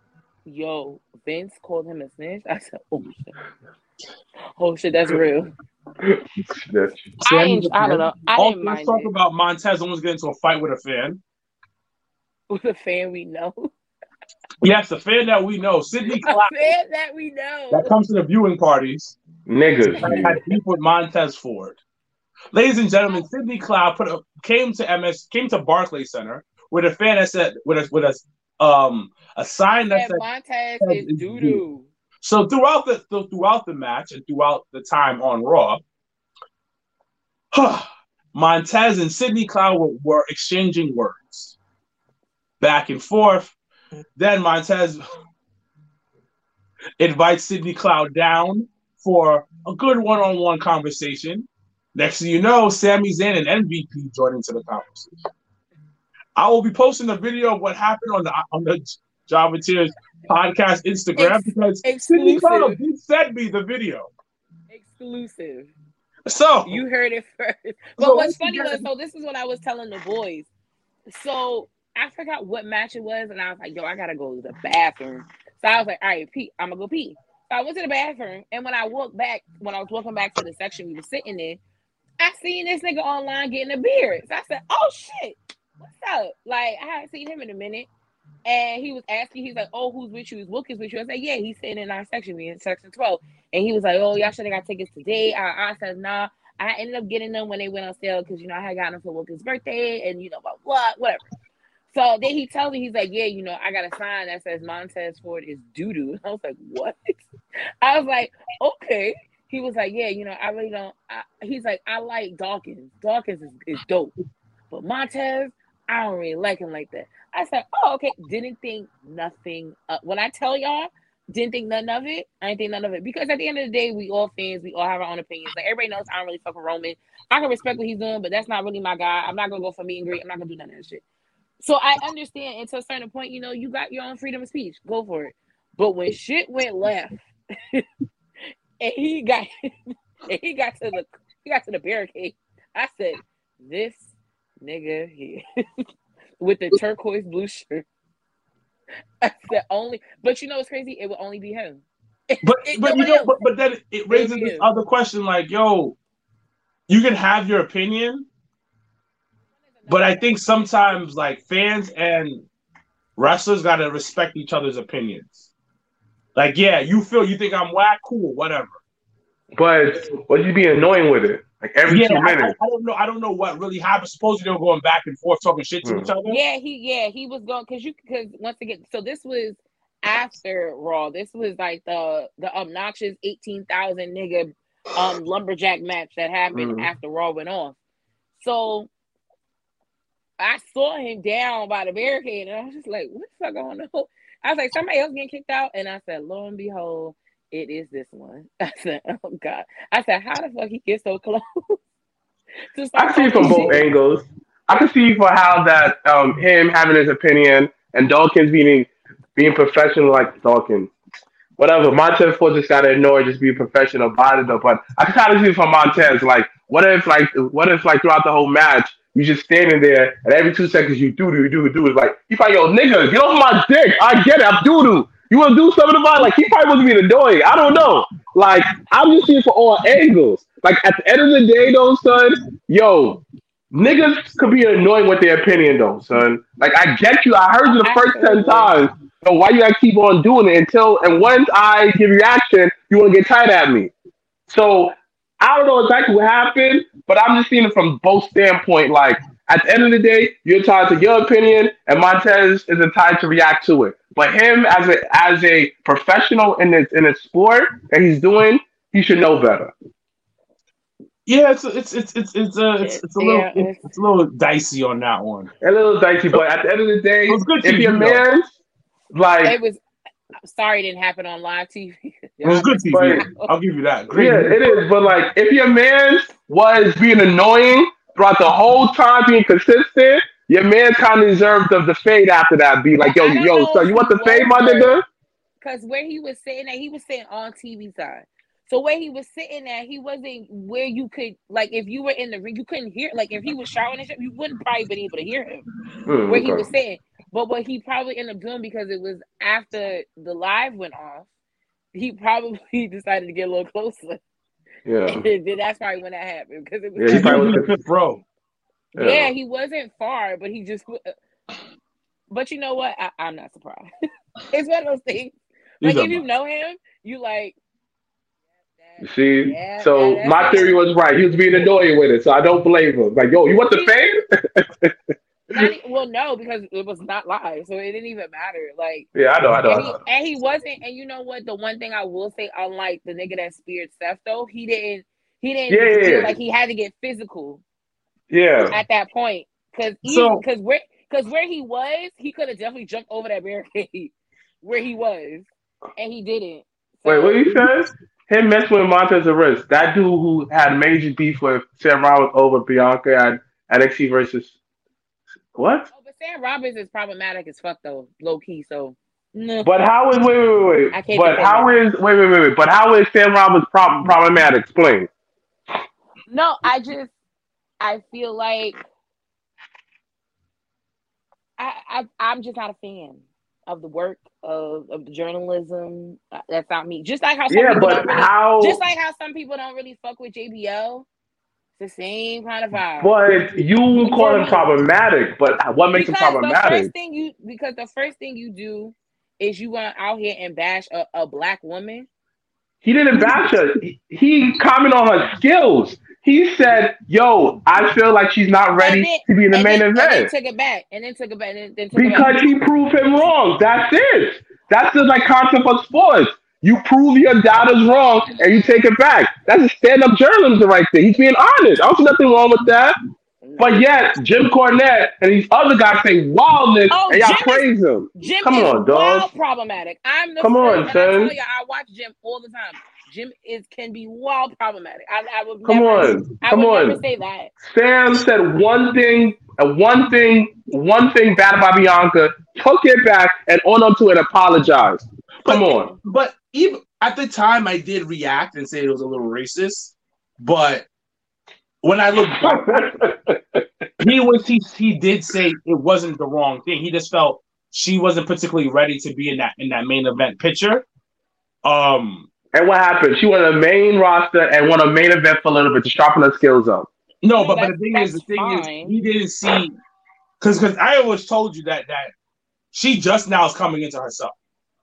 Speaker 1: yo, Vince called him a snitch. I said, oh shit, oh shit, that's real.
Speaker 3: That's-
Speaker 1: I
Speaker 2: Sammy's
Speaker 1: ain't,
Speaker 2: a
Speaker 1: I don't
Speaker 2: snitch.
Speaker 1: know. I
Speaker 2: Also,
Speaker 1: didn't
Speaker 2: let's
Speaker 1: mind
Speaker 2: talk
Speaker 1: it.
Speaker 2: about Montez almost getting into a fight with a fan.
Speaker 1: With a fan we know,
Speaker 2: Yes, a fan that we know, Sidney
Speaker 1: a
Speaker 2: Clark,
Speaker 1: fan that we know.
Speaker 2: that comes to the viewing parties.
Speaker 3: Niggas.
Speaker 2: I had beef with Montez Ford. Ladies and gentlemen, Sidney Cloud put a, came to M S came to Barclays Center with a fan that said with a with a um a sign that
Speaker 1: Said
Speaker 2: said
Speaker 1: Montez
Speaker 2: said
Speaker 1: is
Speaker 2: is
Speaker 1: doo doo.
Speaker 2: so throughout the th- throughout the match and throughout the time on Raw, Montez and Sidney Cloud were, were exchanging words back and forth. Then Montez invites Sidney Cloud down for a good one-on-one conversation. Next thing you know, Sami Zayn and M V P join into the conversation. I will be posting a video of what happened on the on the Java Tears podcast Instagram
Speaker 1: Ex-
Speaker 2: because
Speaker 1: exclusive.
Speaker 2: Sidney Carter did send me the video.
Speaker 1: Exclusive.
Speaker 2: So
Speaker 1: You heard it first. But
Speaker 2: so
Speaker 1: what's funny was, so this is what I was telling the boys. So I forgot what match it was, and I was like, yo, I gotta go to the bathroom. So I was like, all right, pee. I'm gonna go pee. So I went to the bathroom, and when I walked back, when I was walking back to the section we were sitting in, I seen this nigga online getting a beard. So I said, oh shit, what's up? Like, I hadn't seen him in a minute. And he was asking, he's like, oh, who's with you? Is Wilkins with you? I said, yeah, he's sitting in our section, we in section twelve. And he was like, oh, y'all should have got tickets today. I, I said, nah. I ended up getting them when they went on sale because, you know, I had gotten them for Wilkins' birthday and, you know, blah, blah, whatever. So then he tells me, he's like, yeah, you know, I got a sign that says Montez Ford is doo-doo. I was like, what? I was like, okay. He was like, yeah, you know, I really don't. I, he's like, I like Dawkins. Dawkins is, is dope. But Montez, I don't really like him like that. I said, oh, okay. Didn't think nothing. Uh, when I tell y'all, didn't think none of it. I didn't think none of it. Because at the end of the day, we all fans. We all have our own opinions. Like, everybody knows I don't really fuck with Roman. I can respect what he's doing, but that's not really my guy. I'm not going to go for meet and greet. I'm not going to do none of that shit. So I understand, and to a certain point, you know, you got your own freedom of speech. Go for it. But when shit went left, and he got and he got to the he got to the barricade, I said, this nigga here with the turquoise blue shirt. I said only, but you know what's crazy? It would only be him.
Speaker 2: But
Speaker 1: it,
Speaker 2: but you know, but, but then it raises this
Speaker 1: him.
Speaker 2: other question, like, yo, you can have your opinion, but I think sometimes like fans and wrestlers gotta respect each other's opinions. Like, yeah, you feel you think I'm whack, cool, whatever.
Speaker 3: But would you be annoying with it? Like every
Speaker 2: yeah,
Speaker 3: two minutes.
Speaker 2: I, I don't know. I don't know what really happened. Supposedly they were going back and forth talking shit to
Speaker 3: Hmm.
Speaker 2: each other.
Speaker 1: Yeah, he yeah, he was going because you because once again, so this was after Raw. This was like the the obnoxious eighteen thousand nigga um lumberjack match that happened
Speaker 3: Mhm.
Speaker 1: after Raw went off. So I saw him down by the barricade, and I was just like, "What the fuck going on?" I was like, "Somebody else getting kicked out," and I said, "Lo and behold, it is this one." I said, "Oh God!" I said, "How the fuck he get so close?" to start
Speaker 3: I see it from
Speaker 1: talking
Speaker 3: both
Speaker 1: shit?
Speaker 3: angles. I can see for how that um him having his opinion and Dawkins being being professional like Dawkins. Whatever, Montez Ford just gotta ignore it, just be professional about it though. But I can kind of see it from Montez, like, what if like what if like throughout the whole match you just standing there and every two seconds you do do do do it's like you probably yo nigga, get off my dick. I get it, I'm doo doo. You wanna do something about it? Like he probably wasn't being annoying. I don't know. Like I'm just seeing for all angles. Like at the end of the day though, son, yo, niggas could be annoying with their opinion though, son. Like I get you, I heard you the first ten
Speaker 1: Absolutely.
Speaker 3: times. So why you gotta keep on doing it until and once I give you action, you wanna get tight at me. So I don't know exactly what happened, but I'm just seeing it from both standpoint. Like at the end of the day, you're entitled to your opinion, and Montez is entitled to react to it. But him as a as a professional in this in a sport that he's doing, he should know better.
Speaker 2: Yeah, it's it's it's it's it's a it's, it's a little
Speaker 1: Yeah,
Speaker 2: it's, it's a little dicey on that one.
Speaker 3: A little dicey, but at the end of the day,
Speaker 2: It was good
Speaker 3: if
Speaker 2: T V,
Speaker 3: your
Speaker 2: though.
Speaker 3: man like
Speaker 1: It was. I'm sorry, it didn't happen on live T V.
Speaker 2: It was good T V.
Speaker 3: But-
Speaker 2: I'll give you that. Great.
Speaker 3: yeah, it is. But like, if your man was being annoying throughout the whole time, being consistent, your man kind of deserved the, the fade after that. Be like, yo,
Speaker 1: I don't
Speaker 3: yo,
Speaker 1: know
Speaker 3: so
Speaker 1: if
Speaker 3: you want
Speaker 1: he
Speaker 3: the fade, my
Speaker 1: was,
Speaker 3: nigga?
Speaker 1: Because where he was sitting at, he was sitting on T V side. So where he was sitting at, he wasn't where you could, like, if you were in the ring, you couldn't hear. Like, if he was shouting and shit, you wouldn't probably been able to hear him
Speaker 3: Hmm,
Speaker 1: where he
Speaker 3: okay.
Speaker 1: was sitting. But what he probably ended up doing, because it was after the live went off, he probably decided to get a little closer.
Speaker 3: Yeah,
Speaker 1: And then that's probably when that happened. Because it was
Speaker 3: Yeah,
Speaker 2: He's
Speaker 3: he probably
Speaker 2: in
Speaker 3: was-
Speaker 2: the fifth row.
Speaker 1: yeah.
Speaker 3: yeah.
Speaker 1: he wasn't far, but he just. But you know what? I, I'm not surprised. It's one of those things. Like,
Speaker 2: He's
Speaker 1: if
Speaker 2: a-
Speaker 1: you know him, you like.
Speaker 3: You see,
Speaker 1: Yeah,
Speaker 3: so
Speaker 1: yeah,
Speaker 3: my
Speaker 1: that's-
Speaker 3: theory was right. He was being annoying with it, so I don't blame him. Like, yo, you want the fade?
Speaker 1: Not e- well, no, because it was not live, so it didn't even matter. Like,
Speaker 3: Yeah, I know, I know. I
Speaker 1: and he,
Speaker 3: know.
Speaker 1: and he wasn't. And you know what? The one thing I will say, unlike the nigga that speared Seth, though, he didn't. He didn't
Speaker 3: Yeah, yeah,
Speaker 1: feel
Speaker 3: yeah.
Speaker 1: like he had to get physical
Speaker 3: Yeah,
Speaker 1: at that point, because
Speaker 2: So-
Speaker 1: because where because where he was, he could have definitely jumped over that barricade where he was, and he didn't. So,
Speaker 3: wait, what you said? Him messing with Montez Arrest, that dude who had major beef with Sam Rollins over Bianca at N X T versus what?
Speaker 1: Oh, but Sam Roberts is problematic as fuck though, low key. So, no.
Speaker 3: But how is wait wait wait
Speaker 1: I
Speaker 3: wait?
Speaker 1: can't
Speaker 3: But
Speaker 1: defend
Speaker 3: how
Speaker 1: that.
Speaker 3: is wait wait wait wait? But how is Sam Roberts prob- problematic? Explain.
Speaker 1: No, I just I feel like I, I I'm just not a fan of the work of, of the journalism. Uh, That's not me. Just like how some
Speaker 3: Yeah,
Speaker 1: people don't
Speaker 3: but
Speaker 1: really,
Speaker 3: how?
Speaker 1: just like how some people don't really fuck with J B L. It's the same kind of vibe.
Speaker 3: But you call
Speaker 1: For
Speaker 3: him
Speaker 1: me.
Speaker 3: problematic. But what makes him
Speaker 1: Because the first
Speaker 3: problematic?
Speaker 1: thing you because the first thing you do is you went out here and bash a, a black woman.
Speaker 3: He didn't bash her. He, he commented on her skills. He said, "Yo, I feel like she's not ready
Speaker 1: And then,
Speaker 3: to be in the
Speaker 1: and
Speaker 3: main
Speaker 1: then, and then
Speaker 3: event
Speaker 1: took it back. And then took it back. And then, then took it back.
Speaker 3: because he proved him wrong. That's it. That's the like concept of sports. You prove your doubters wrong and you take it back. That's a stand-up journalism right there. He's being honest. I don't see nothing wrong with that. But yet, Jim Cornette and these other guys say wildness,
Speaker 1: Oh,
Speaker 3: and y'all
Speaker 1: Jim is-
Speaker 3: praise him.
Speaker 1: Jim
Speaker 3: Come
Speaker 1: is
Speaker 3: on, dog.
Speaker 1: wild problematic. I'm the
Speaker 3: Come
Speaker 1: first,
Speaker 3: on,
Speaker 1: and I
Speaker 3: son.
Speaker 1: tell you, I watch Jim all the time. Jim is can be wild problematic. I, I would
Speaker 3: Come
Speaker 1: never,
Speaker 3: on.
Speaker 1: I
Speaker 3: Come
Speaker 1: would
Speaker 3: on.
Speaker 1: never say that.
Speaker 3: Sam said one thing, and one thing, one thing bad about Bianca, took it back and on up to it, apologized. Come
Speaker 2: But-
Speaker 3: on.
Speaker 2: But even at the time, I did react and say it was a little racist. But when I look back, he was he he did say it wasn't the wrong thing. He just felt she wasn't particularly ready to be in that in that main event picture. Um,
Speaker 3: And what happened? She won a main roster and won a main event for a little bit to sharpen her skills up.
Speaker 2: no,
Speaker 1: I mean,
Speaker 2: but, but the
Speaker 1: that's-
Speaker 2: thing is, the
Speaker 1: that's
Speaker 2: thing is,
Speaker 1: fine.
Speaker 2: he didn't see because because I always told you that that she just now is coming into herself,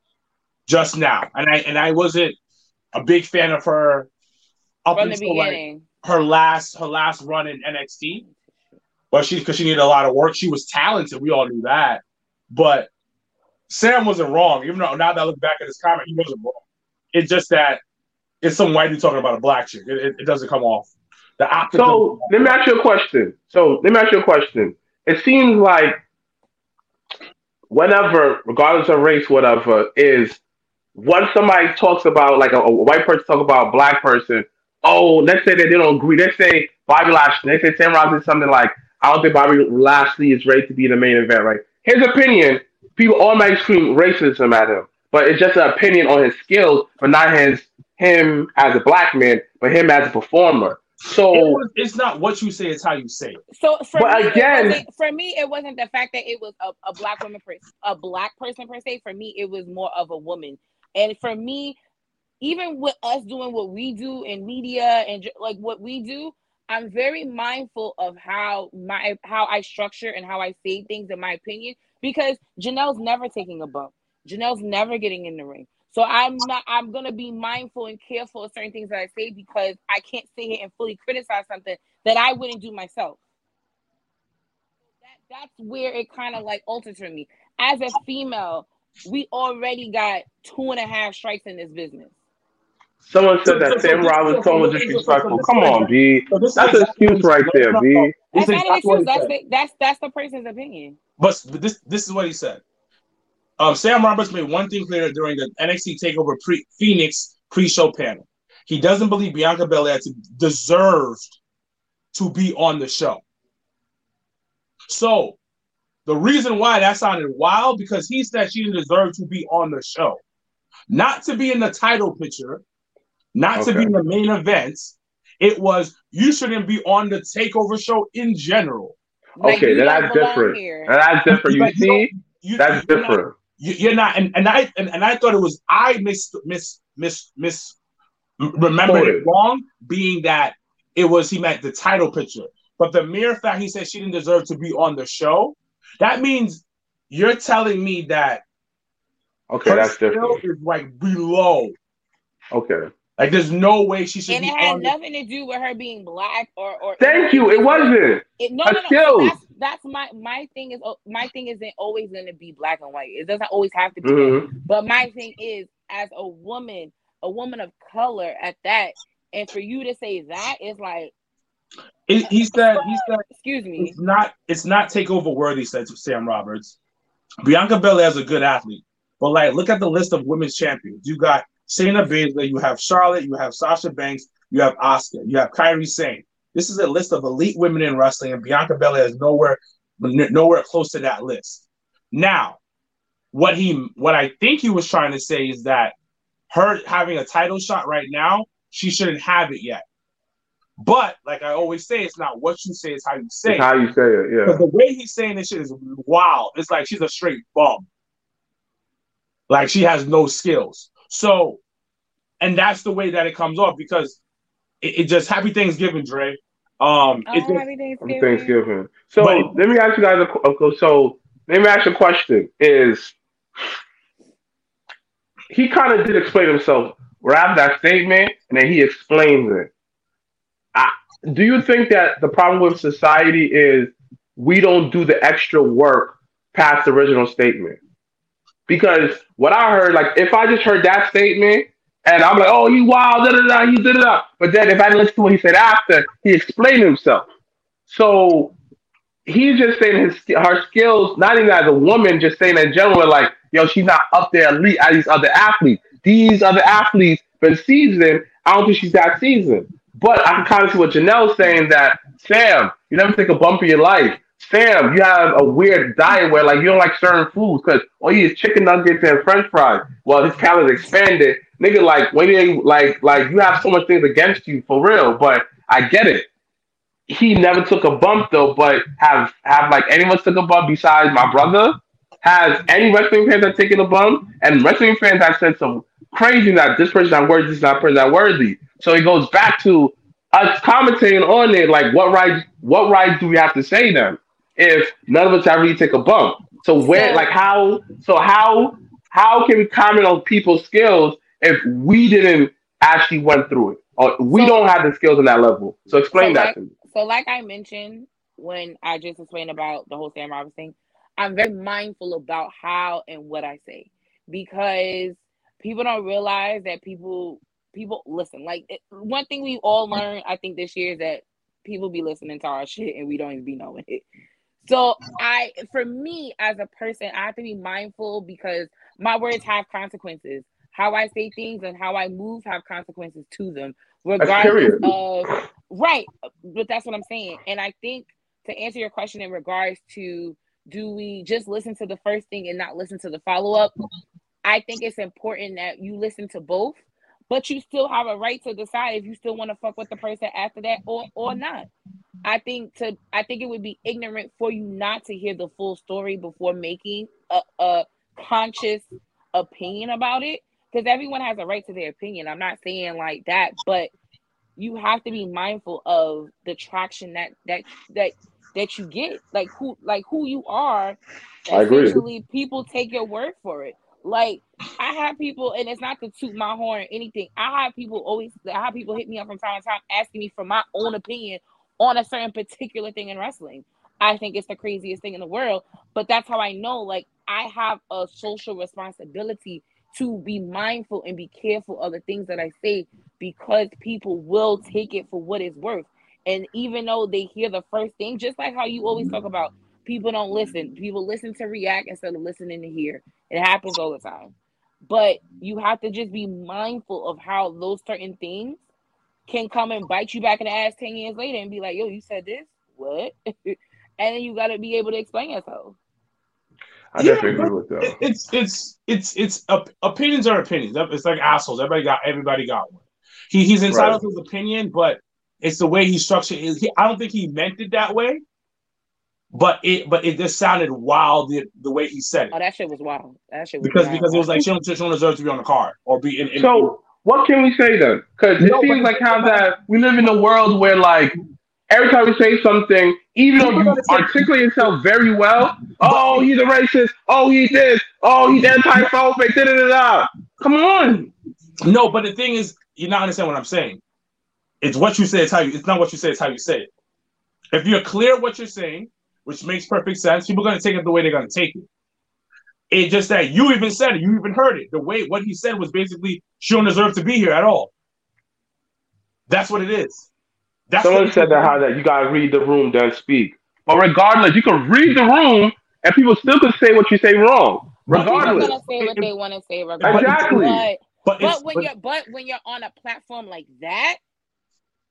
Speaker 2: just now, and I and I wasn't a big fan of her up
Speaker 1: From the
Speaker 2: until like
Speaker 1: beginning.
Speaker 2: her last her last run in N X T. But she because she needed a lot of work. She was talented. We all knew that. But Sam wasn't wrong. Even though now that I look back at his comment, he wasn't wrong. It's just that it's some white dude talking about a black chick. It, it, it doesn't come off. The optic
Speaker 3: So let me ask you a question. So let me ask you a question. It seems like whenever, regardless of race, whatever, is when somebody talks about like a, a white person talk about a black person, oh, let's say that they don't agree. Let's say Bobby Lashley, let's say Sam Ross did something like, I don't think Bobby Lashley is ready to be in the main event, right? His opinion, people automatically scream racism at him. But it's just an opinion on his skills, but not his him as a black man, but him as a performer. So
Speaker 2: it was, it's not what you say, it's how you say it.
Speaker 1: So for
Speaker 3: But
Speaker 1: me,
Speaker 3: again-
Speaker 1: it wasn't, for me, it wasn't the fact that it was a, a black woman, per, a black person per se. For me, it was more of a woman. And for me, even with us doing what we do in media and ju- like what we do, I'm very mindful of how my how I structure and how I say things, in my opinion, because Janelle's never taking a bump. Janelle's never getting in the ring. So I'm not. I'm gonna be mindful and careful of certain things that I say because I can't sit here and fully criticize something that I wouldn't do myself. That that's where it kind of like altered for me. As a female, we already got two and a half strikes in this business.
Speaker 3: someone said that
Speaker 2: So- so-
Speaker 3: Sam
Speaker 2: so-
Speaker 3: Rollins'
Speaker 2: so-
Speaker 3: tone was
Speaker 2: so- so- so-
Speaker 3: disrespectful.
Speaker 2: so-
Speaker 3: Come on, B.
Speaker 2: So this is
Speaker 3: That's an
Speaker 2: exactly
Speaker 3: excuse
Speaker 2: what he
Speaker 3: right
Speaker 2: said.
Speaker 3: there,
Speaker 2: No, no,
Speaker 3: B.
Speaker 2: no. This
Speaker 1: That's
Speaker 2: is
Speaker 1: not an
Speaker 2: exactly what
Speaker 1: excuse.
Speaker 2: he
Speaker 1: That's
Speaker 2: said.
Speaker 1: the, that's that's the person's opinion.
Speaker 2: But, but this this is what he said. Um, Sam Roberts made one thing clear during the N X T Takeover pre- Phoenix pre-show panel. He doesn't believe Bianca Belair to deserved to be on the show. So the reason why that sounded wild because he said she didn't deserve to be on the show, not to be in the title picture, not to
Speaker 3: Okay.
Speaker 2: be in the main events. It was you shouldn't be on the Takeover show in general.
Speaker 1: Like,
Speaker 3: Okay,
Speaker 1: you
Speaker 3: then
Speaker 1: don't
Speaker 3: that's
Speaker 1: belong
Speaker 3: different.
Speaker 1: here.
Speaker 3: And that's different. You
Speaker 2: Like, you
Speaker 3: see,
Speaker 2: You,
Speaker 3: that's
Speaker 2: you're not-
Speaker 3: different.
Speaker 2: You, you're not, and, and I and, and I thought it was I miss miss miss miss remembered
Speaker 3: Quoted.
Speaker 2: it wrong, being that it was he meant the title picture, but the mere fact he said she didn't deserve to be on the show, that means you're telling me that
Speaker 3: Okay,
Speaker 2: her
Speaker 3: that's
Speaker 2: skill
Speaker 3: different.
Speaker 2: is like below,
Speaker 3: Okay.
Speaker 2: like there's no way she should
Speaker 1: And
Speaker 2: be
Speaker 1: it had
Speaker 2: on. The,
Speaker 1: nothing to do with her being black or or.
Speaker 3: Thank you. It wasn't.
Speaker 1: It, no,
Speaker 3: Her
Speaker 1: no, no. So
Speaker 3: skills.
Speaker 1: that's that's my my thing is my thing isn't always going to be black and white. It doesn't always have to be.
Speaker 3: Mhm.
Speaker 1: that. But my thing is, as a woman, a woman of color at that, and for you to say that is like,
Speaker 2: he, he said he said
Speaker 1: excuse me.
Speaker 2: it's not it's not takeover worthy, said Sam Roberts. Bianca Belair is a good athlete, but like look at the list of women's champions. You got Shayna Baszler, you have Charlotte, you have Sasha Banks, you have Asuka, you have Kairi Sane. This is a list of elite women in wrestling, and Bianca Belair is nowhere but n- nowhere close to that list. Now, what he, what I think he was trying to say is that her having a title shot right now, she shouldn't have it yet. But like I always say, it's not what you say, it's how you say
Speaker 3: It's
Speaker 2: it.
Speaker 3: how you say it, yeah.
Speaker 2: Because the way he's saying this shit is wild. It's like she's a straight bum. Like she has no skills. So, and that's the way that it comes off because it, it just happy Thanksgiving, Dre. Um,
Speaker 1: Oh,
Speaker 2: it just,
Speaker 1: happy Thanksgiving.
Speaker 3: Happy Thanksgiving. So
Speaker 2: But-
Speaker 3: let me ask you guys a qu- so let me ask you a question. Is he kind of did explain himself? Grab that statement and then he explains it. I, do you think that the problem with society is we don't do the extra work past the original statement? Because what I heard, like if I just heard that statement and I'm like, oh, he wild, da da da, he did it up. But then if I listen to what he said after, he explained himself. So he's just saying his her skills, not even as a woman, just saying in general, like, yo, she's not up there elite as these other athletes. These other athletes been seasoned. I don't think she's that seasoned. But I can kind of see what Janelle's saying that, Sam, you never take a bump in your life. Sam, you have a weird diet where like you don't like certain foods because all you eat chicken nuggets and French fries. Well, his calories expanded. Nigga, like when you like like you have so much things against you for real, but I get it. He never took a bump though, but have have like anyone took a bump besides my brother? Has any wrestling fans have taken a bump? And wrestling fans have said some crazy that this person's not worthy, this is not person not worthy. So it goes back to us commentating on it, like what right what right do we have to say then? If none of us have really take a bump. So where like how so how how can we comment on people's skills if we didn't actually went through it? Or we
Speaker 1: So-
Speaker 3: don't have the skills on that level. So explain
Speaker 1: So
Speaker 3: that
Speaker 1: like,
Speaker 3: to me.
Speaker 1: so like I mentioned when I just explained about the whole Sam Roberts thing, I'm very mindful about how and what I say because people don't realize that people people listen. Like it, one thing we all learned, I think this year is that people be listening to our shit and we don't even be knowing it. So I, for me as a person, I have to be mindful because my words have consequences. How I say things and how I move have consequences to them, regardless
Speaker 3: period.
Speaker 1: of right. But that's what I'm saying. And I think to answer your question in regards to do we just listen to the first thing and not listen to the follow up? I think it's important that you listen to both, but you still have a right to decide if you still want to fuck with the person after that or or not. I think to I think it would be ignorant for you not to hear the full story before making a, a conscious opinion about it, because everyone has a right to their opinion. I'm not saying like that, but you have to be mindful of the traction that that that that you get, like who like who you are.
Speaker 3: I agree.
Speaker 1: Essentially, people take your word for it. Like I have people, and it's not to toot my horn or anything. I have people always, I have people hit me up from time to time asking me for my own opinion on a certain particular thing in wrestling. I think it's the craziest thing in the world, but that's how I know, like, I have a social responsibility to be mindful and be careful of the things that I say because people will take it for what it's worth. And even though they hear the first thing, just like how you always talk about, people don't listen. People listen to react instead of listening to hear. It happens all the time. But you have to just be mindful of how those certain things can come and bite you back in the ass ten years later and be like, yo, you said this? What? And then you got to be able to explain yourself.
Speaker 3: I
Speaker 2: Yeah,
Speaker 3: definitely agree with
Speaker 2: it-
Speaker 3: that.
Speaker 2: It's it's it's it's op- opinions are opinions. It's like assholes. Everybody got everybody got one. He he's entitled
Speaker 3: Right.
Speaker 2: to his opinion, but it's the way he structured it. He, I don't think he meant it that way, but it but it just sounded wild the, the way he said it
Speaker 1: Oh, that shit was wild. That shit was
Speaker 2: because
Speaker 1: wild.
Speaker 2: because it was like she don't, she don't deserve to be on the card or be in. in
Speaker 3: So what can we say then? Because it
Speaker 2: No,
Speaker 3: seems
Speaker 2: but-
Speaker 3: like how that we live in a world where like every time we say something, even though you articulate yourself very well, oh he's a racist, oh he's this, oh he's anti-phobic, da da da da. Come on.
Speaker 2: no, but the thing is, you're not understanding what I'm saying. It's what you say. It's how you. It's not what you say. It's how you say it. If you're clear what you're saying, which makes perfect sense, people are gonna take it the way they're gonna take it. It's just that you even said it. You even heard it. The way what he said was basically, she don't deserve to be here at all. That's what it is. That's
Speaker 3: Someone
Speaker 2: what
Speaker 3: said that how that you gotta read the room, then speak. But regardless, you can read the room and people still can say what you say wrong.
Speaker 2: But-
Speaker 1: People
Speaker 3: Regardless.
Speaker 1: gonna say what they want to say, regardless.
Speaker 3: Exactly.
Speaker 1: But,
Speaker 2: But, it's,
Speaker 1: but when
Speaker 2: but
Speaker 1: you're but when you're on a platform like that,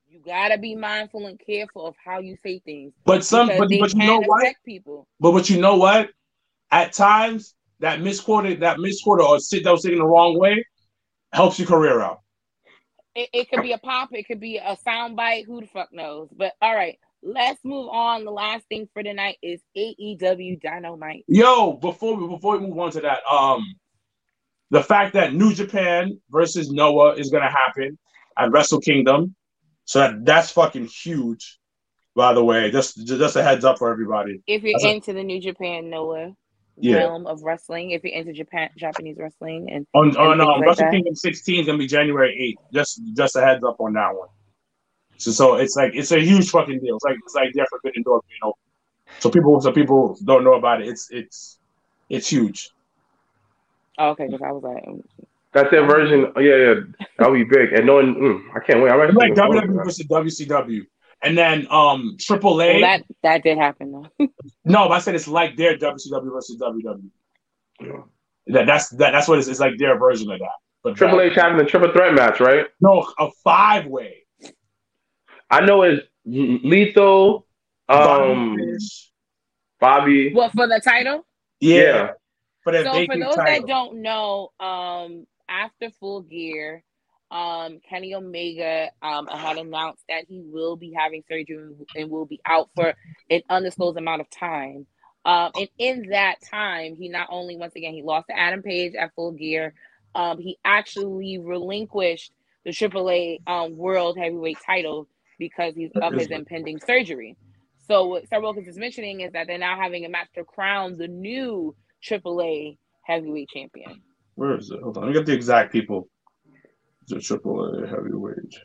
Speaker 1: You gotta be mindful and careful of how you say things.
Speaker 2: But some,
Speaker 1: because
Speaker 2: but,
Speaker 1: they
Speaker 2: but you
Speaker 1: can
Speaker 2: know what?
Speaker 1: affect people.
Speaker 2: But but you know what? At times, that misquoted, that misquoted or sit that was taken the wrong way helps your career out.
Speaker 1: It, it could be a pop, it could be a soundbite. Who the fuck knows? But all right, let's move on. The last thing for tonight is A E W Dynamite.
Speaker 2: Yo, before we before we move on to that, um, the fact that New Japan versus Noah is gonna happen at Wrestle Kingdom, so that that's fucking huge. By the way, just just a heads up for everybody.
Speaker 1: If you're
Speaker 2: That's
Speaker 1: into a, the New Japan Noah
Speaker 2: yeah.
Speaker 1: realm of wrestling, if you're into Japan Japanese wrestling and
Speaker 2: on
Speaker 1: and
Speaker 2: on um,
Speaker 1: like
Speaker 2: Wrestle
Speaker 1: that.
Speaker 2: Kingdom sixteen is gonna be January eighth. Just just a heads up on that one. So so it's like it's a huge fucking deal. It's like it's like their Forbidden Door, you know. So people so people don't know about it. It's it's it's huge.
Speaker 1: Oh, okay, because I was like,
Speaker 3: that's their version. Oh, yeah, yeah, that'll be big. And knowing, mm, I can't wait. I'm
Speaker 2: It's
Speaker 3: actually
Speaker 2: like W W E versus W C W, and then um Triple A.
Speaker 1: well, that that did happen though.
Speaker 2: No, but I said it's like their W C W versus W W E. Yeah. That that's that that's what it's, it's like their version of that. But
Speaker 3: Triple H having a triple threat match, right?
Speaker 2: No, a five way.
Speaker 3: I know it's Lethal, um, Bobby.
Speaker 1: What for the title?
Speaker 2: Yeah.
Speaker 3: yeah.
Speaker 2: For that
Speaker 1: so for those
Speaker 2: title.
Speaker 1: that don't know, um, after Full Gear, um, Kenny Omega um had announced that he will be having surgery and will be out for an undisclosed amount of time. Um, and in that time, he not only once again he lost to Adam Page at Full Gear, um, he actually relinquished the Triple A um World Heavyweight title because he's of his impending surgery. So what Star Wilkins is mentioning is that they're now having a match to crown the new Triple A Heavyweight Champion.
Speaker 2: Where is it? Hold on, let me get the exact people. The Triple A Heavyweight.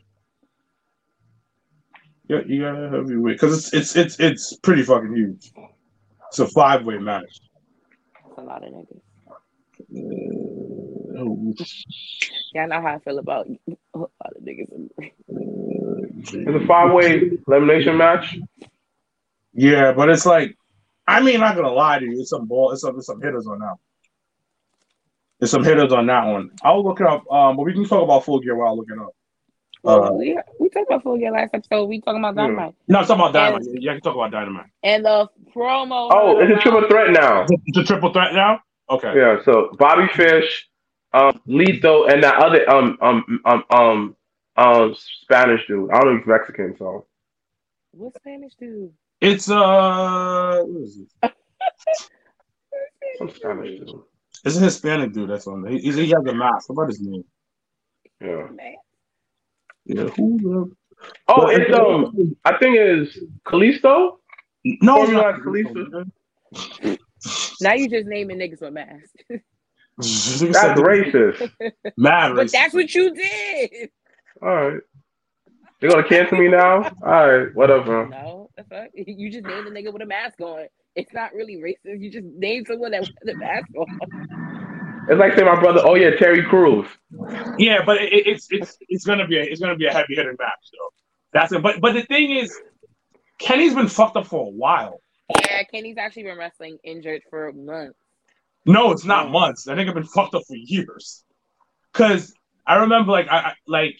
Speaker 2: Yeah, you got a heavyweight because it's it's it's it's pretty fucking huge. It's a five way match.
Speaker 1: That's a lot of niggas.
Speaker 2: Uh, oh.
Speaker 1: Yeah, I know how I feel about a lot of niggas.
Speaker 3: It's a five-way elimination match.
Speaker 2: Yeah, but it's like, I mean, not gonna lie to you, it's some ball, it's some, it's some hitters on that one. There's some hitters on that one. I'll look it up, um, but we can talk about Full Gear while I look it up.
Speaker 1: Well,
Speaker 2: Uh,
Speaker 1: we we talked about Full Gear last episode. We talking about Dynamite.
Speaker 2: no, I'm talking about Dynamite.
Speaker 1: And,
Speaker 2: yeah, I can talk about Dynamite.
Speaker 1: And the promo.
Speaker 3: Oh, it's a triple threat now.
Speaker 2: It's a triple threat now. Okay.
Speaker 3: Yeah. So Bobby Fish, um, Lethal, and that other um um um um um Spanish dude. I don't know if he's Mexican, so.
Speaker 1: What Spanish dude?
Speaker 2: It's uh, what is it?
Speaker 3: Some Spanish dude.
Speaker 2: It's a Hispanic dude that's on there. He, he has a mask. What about his name?
Speaker 3: Yeah.
Speaker 2: Yeah. Who the?
Speaker 3: Oh, it's um. I think it's Kalisto.
Speaker 2: No, it's not
Speaker 3: Kalisto.
Speaker 1: Now you just naming niggas with masks.
Speaker 3: That's racist.
Speaker 2: Mad
Speaker 1: But
Speaker 2: racist.
Speaker 1: that's what you did.
Speaker 3: All right. They're gonna cancel me now? All right, whatever.
Speaker 1: No, the fuck? You just named a nigga with a mask on. It's not really racist. You just named someone that with a mask on.
Speaker 3: It's like saying my brother, oh yeah, Terry Crews.
Speaker 2: Yeah, but it, it's it's it's gonna be a, it's gonna be a heavy hitter match though. That's it. But but the thing is, Kenny's been fucked up for a while.
Speaker 1: Yeah, Kenny's actually been wrestling injured for months.
Speaker 2: No, it's not months. That nigga been fucked up for years. Cause I remember like I, I like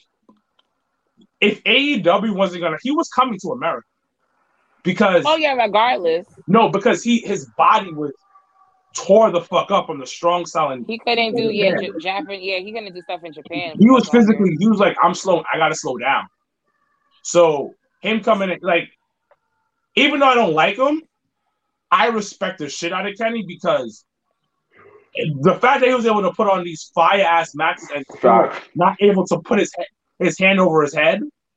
Speaker 2: if A E W wasn't gonna, he was coming to America. Because
Speaker 1: oh yeah, regardless.
Speaker 2: No, because he his body was tore the fuck up on the strong selling.
Speaker 1: He couldn't do yeah, J- Japan. Yeah, he couldn't do stuff in Japan.
Speaker 2: He was physically. He was like, I'm slow. I gotta slow down. So him coming in, like, even though I don't like him, I respect the shit out of Kenny because the fact that he was able to put on these fire ass matches and not able to put his his hand over his head,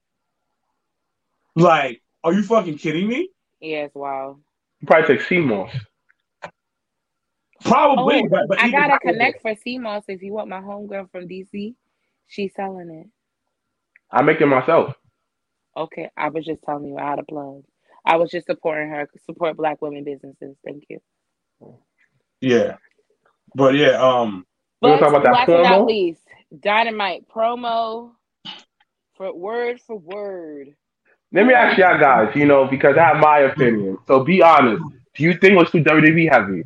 Speaker 2: like, are you fucking kidding me?
Speaker 1: Yes, wow.
Speaker 3: Probably take C M O S.
Speaker 2: Probably,
Speaker 1: oh,
Speaker 2: but, but
Speaker 1: I gotta connect for C M O S if you want my homegirl from D C. She's selling it.
Speaker 3: I make it myself.
Speaker 1: Okay, I was just telling you how to plug. I was just supporting her, support Black women businesses. Thank you.
Speaker 2: Yeah, but yeah, um,
Speaker 1: but talk about that last but not least, Dynamite promo for word for word.
Speaker 3: Let me ask y'all guys, you know, because I have my opinion. So be honest. Do you think it was too W W E heavy?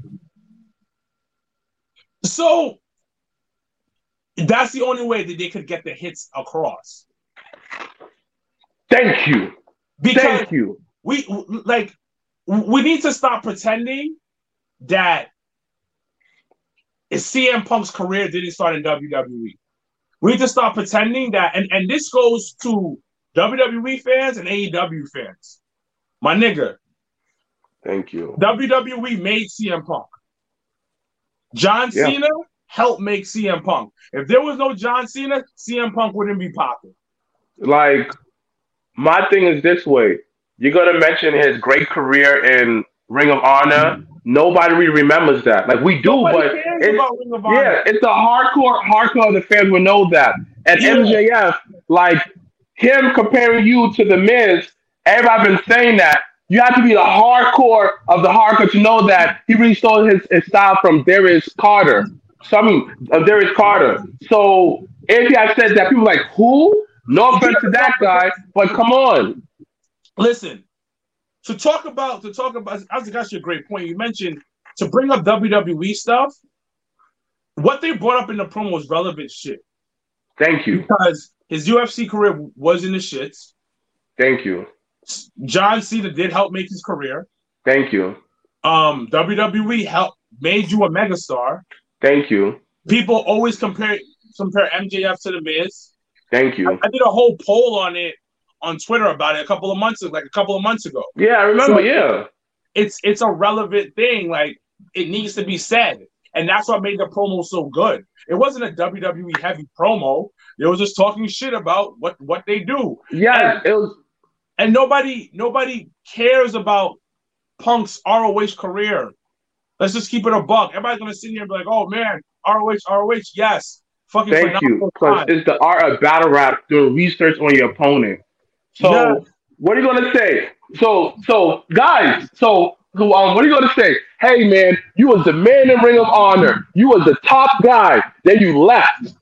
Speaker 2: So that's the only way that they could get the hits across.
Speaker 3: Thank you.
Speaker 2: Because
Speaker 3: Thank you.
Speaker 2: we like we need to stop pretending that C M Punk's career didn't start in W W E. We need to stop pretending that, and, and this goes to W W E fans and A E W fans. My nigga.
Speaker 3: Thank you.
Speaker 2: W W E made C M Punk. John yeah. Cena helped make C M Punk. If there was no John Cena, C M Punk wouldn't be popping.
Speaker 3: Like, my thing is this way. You're going to mention his great career in Ring of Honor. Nobody really remembers that. Like, we do, Nobody but it's, yeah, it's the hardcore, hardcore of the fans will know that. And yeah. M J F, like, him comparing you to The Miz, everybody been saying that. You have to be the hardcore of the hardcore to know that he really stole his, his style from Darius Carter. So, I mean, of Darius Carter. So, if you had said that, people like, who? No offense to that guy, but come on.
Speaker 2: Listen, to talk about, to talk about, I think that's a great point. You mentioned to bring up W W E stuff, what they brought up in the promo was relevant shit.
Speaker 3: Thank you.
Speaker 2: Because his U F C career was in the shits.
Speaker 3: Thank you.
Speaker 2: John Cena did help make his career.
Speaker 3: Thank you.
Speaker 2: Um, W W E helped made you a megastar.
Speaker 3: Thank you.
Speaker 2: People always compare compare M J F to The Miz.
Speaker 3: Thank you.
Speaker 2: I, I did a whole poll on it on Twitter about it a couple of months ago, like a couple of months ago.
Speaker 3: Yeah, I remember. So yeah,
Speaker 2: it's it's a relevant thing. Like it needs to be said, and that's what made the promo so good. It wasn't a W W E heavy promo. It was just talking shit about what what they do.
Speaker 3: Yeah,
Speaker 2: and,
Speaker 3: it was.
Speaker 2: And nobody nobody cares about Punk's R O H career. Let's just keep it a buck. Everybody's gonna sit here and be like, "Oh man, R O H, R O H, yes." Fucking
Speaker 3: thank you. Because it's the art of battle rap doing research on your opponent. So yeah. What are you gonna say? So so guys, so um, what are you gonna say? Hey man, you was the man in Ring of Honor. You was the top guy. Then you left.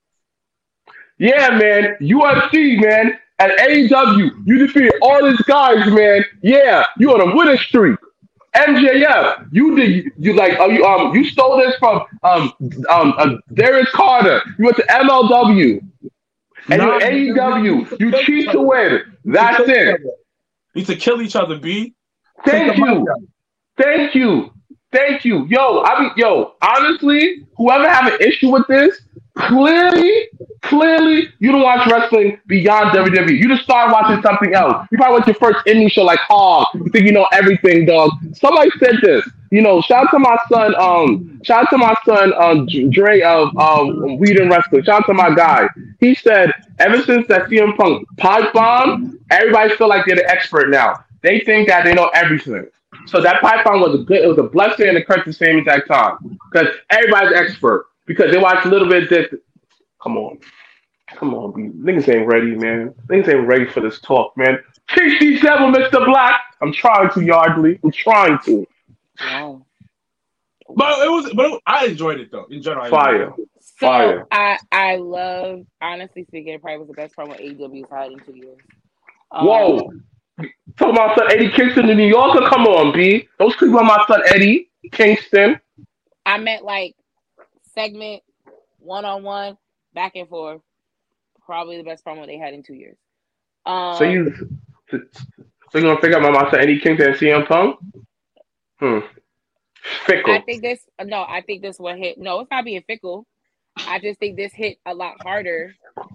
Speaker 3: Yeah, man. U F C, man. At A E W, you defeated all these guys, man. Yeah, you on a winning streak. M J F, you did you like uh, you um you stole this from um um uh, Darius Carter. You went to M L W, and no, you're A E W. You cheat to win. That's it.
Speaker 2: Need to kill each other, B.
Speaker 3: Thank you, thank you, thank you. Yo, I mean, yo, honestly, whoever have an issue with this, clearly, clearly, you don't watch wrestling beyond W W E. You just start watching something else. You probably went your first indie show like Hog. You think you know everything, dog. Somebody said this. You know, shout out to my son, um, shout out to my son, um, Dre of um, Weed and Wrestling. Shout out to my guy. He said, ever since that C M Punk pipe bomb, everybody feel like they're the expert now. They think that they know everything. So that pipe bomb was a good, it was a blessing and a curse at the same exact time. Because everybody's expert. Because they watch a little bit of this. Come on. Come on, B. Niggas ain't ready, man. Niggas ain't ready for this talk, man. T C seven, Mister Black. I'm trying to, Yardley. I'm trying to.
Speaker 1: Wow.
Speaker 2: But it was, but it, I enjoyed it though. In general,
Speaker 3: fire,
Speaker 1: so
Speaker 3: fire.
Speaker 1: I I love, honestly speaking, it probably was the best promo A E W's had in two years.
Speaker 3: Um, Whoa, talking about son Eddie Kingston in New York. Come on, B. Don't sleep on my son Eddie Kingston.
Speaker 1: I meant like segment one on one, back and forth. Probably the best promo they had in two years. Um,
Speaker 3: so you, so you gonna figure out my son Eddie Kingston and C M Punk? Hmm. Fickle.
Speaker 1: I think this. No, I think this one hit. No, it's not being fickle. I just think this hit a lot harder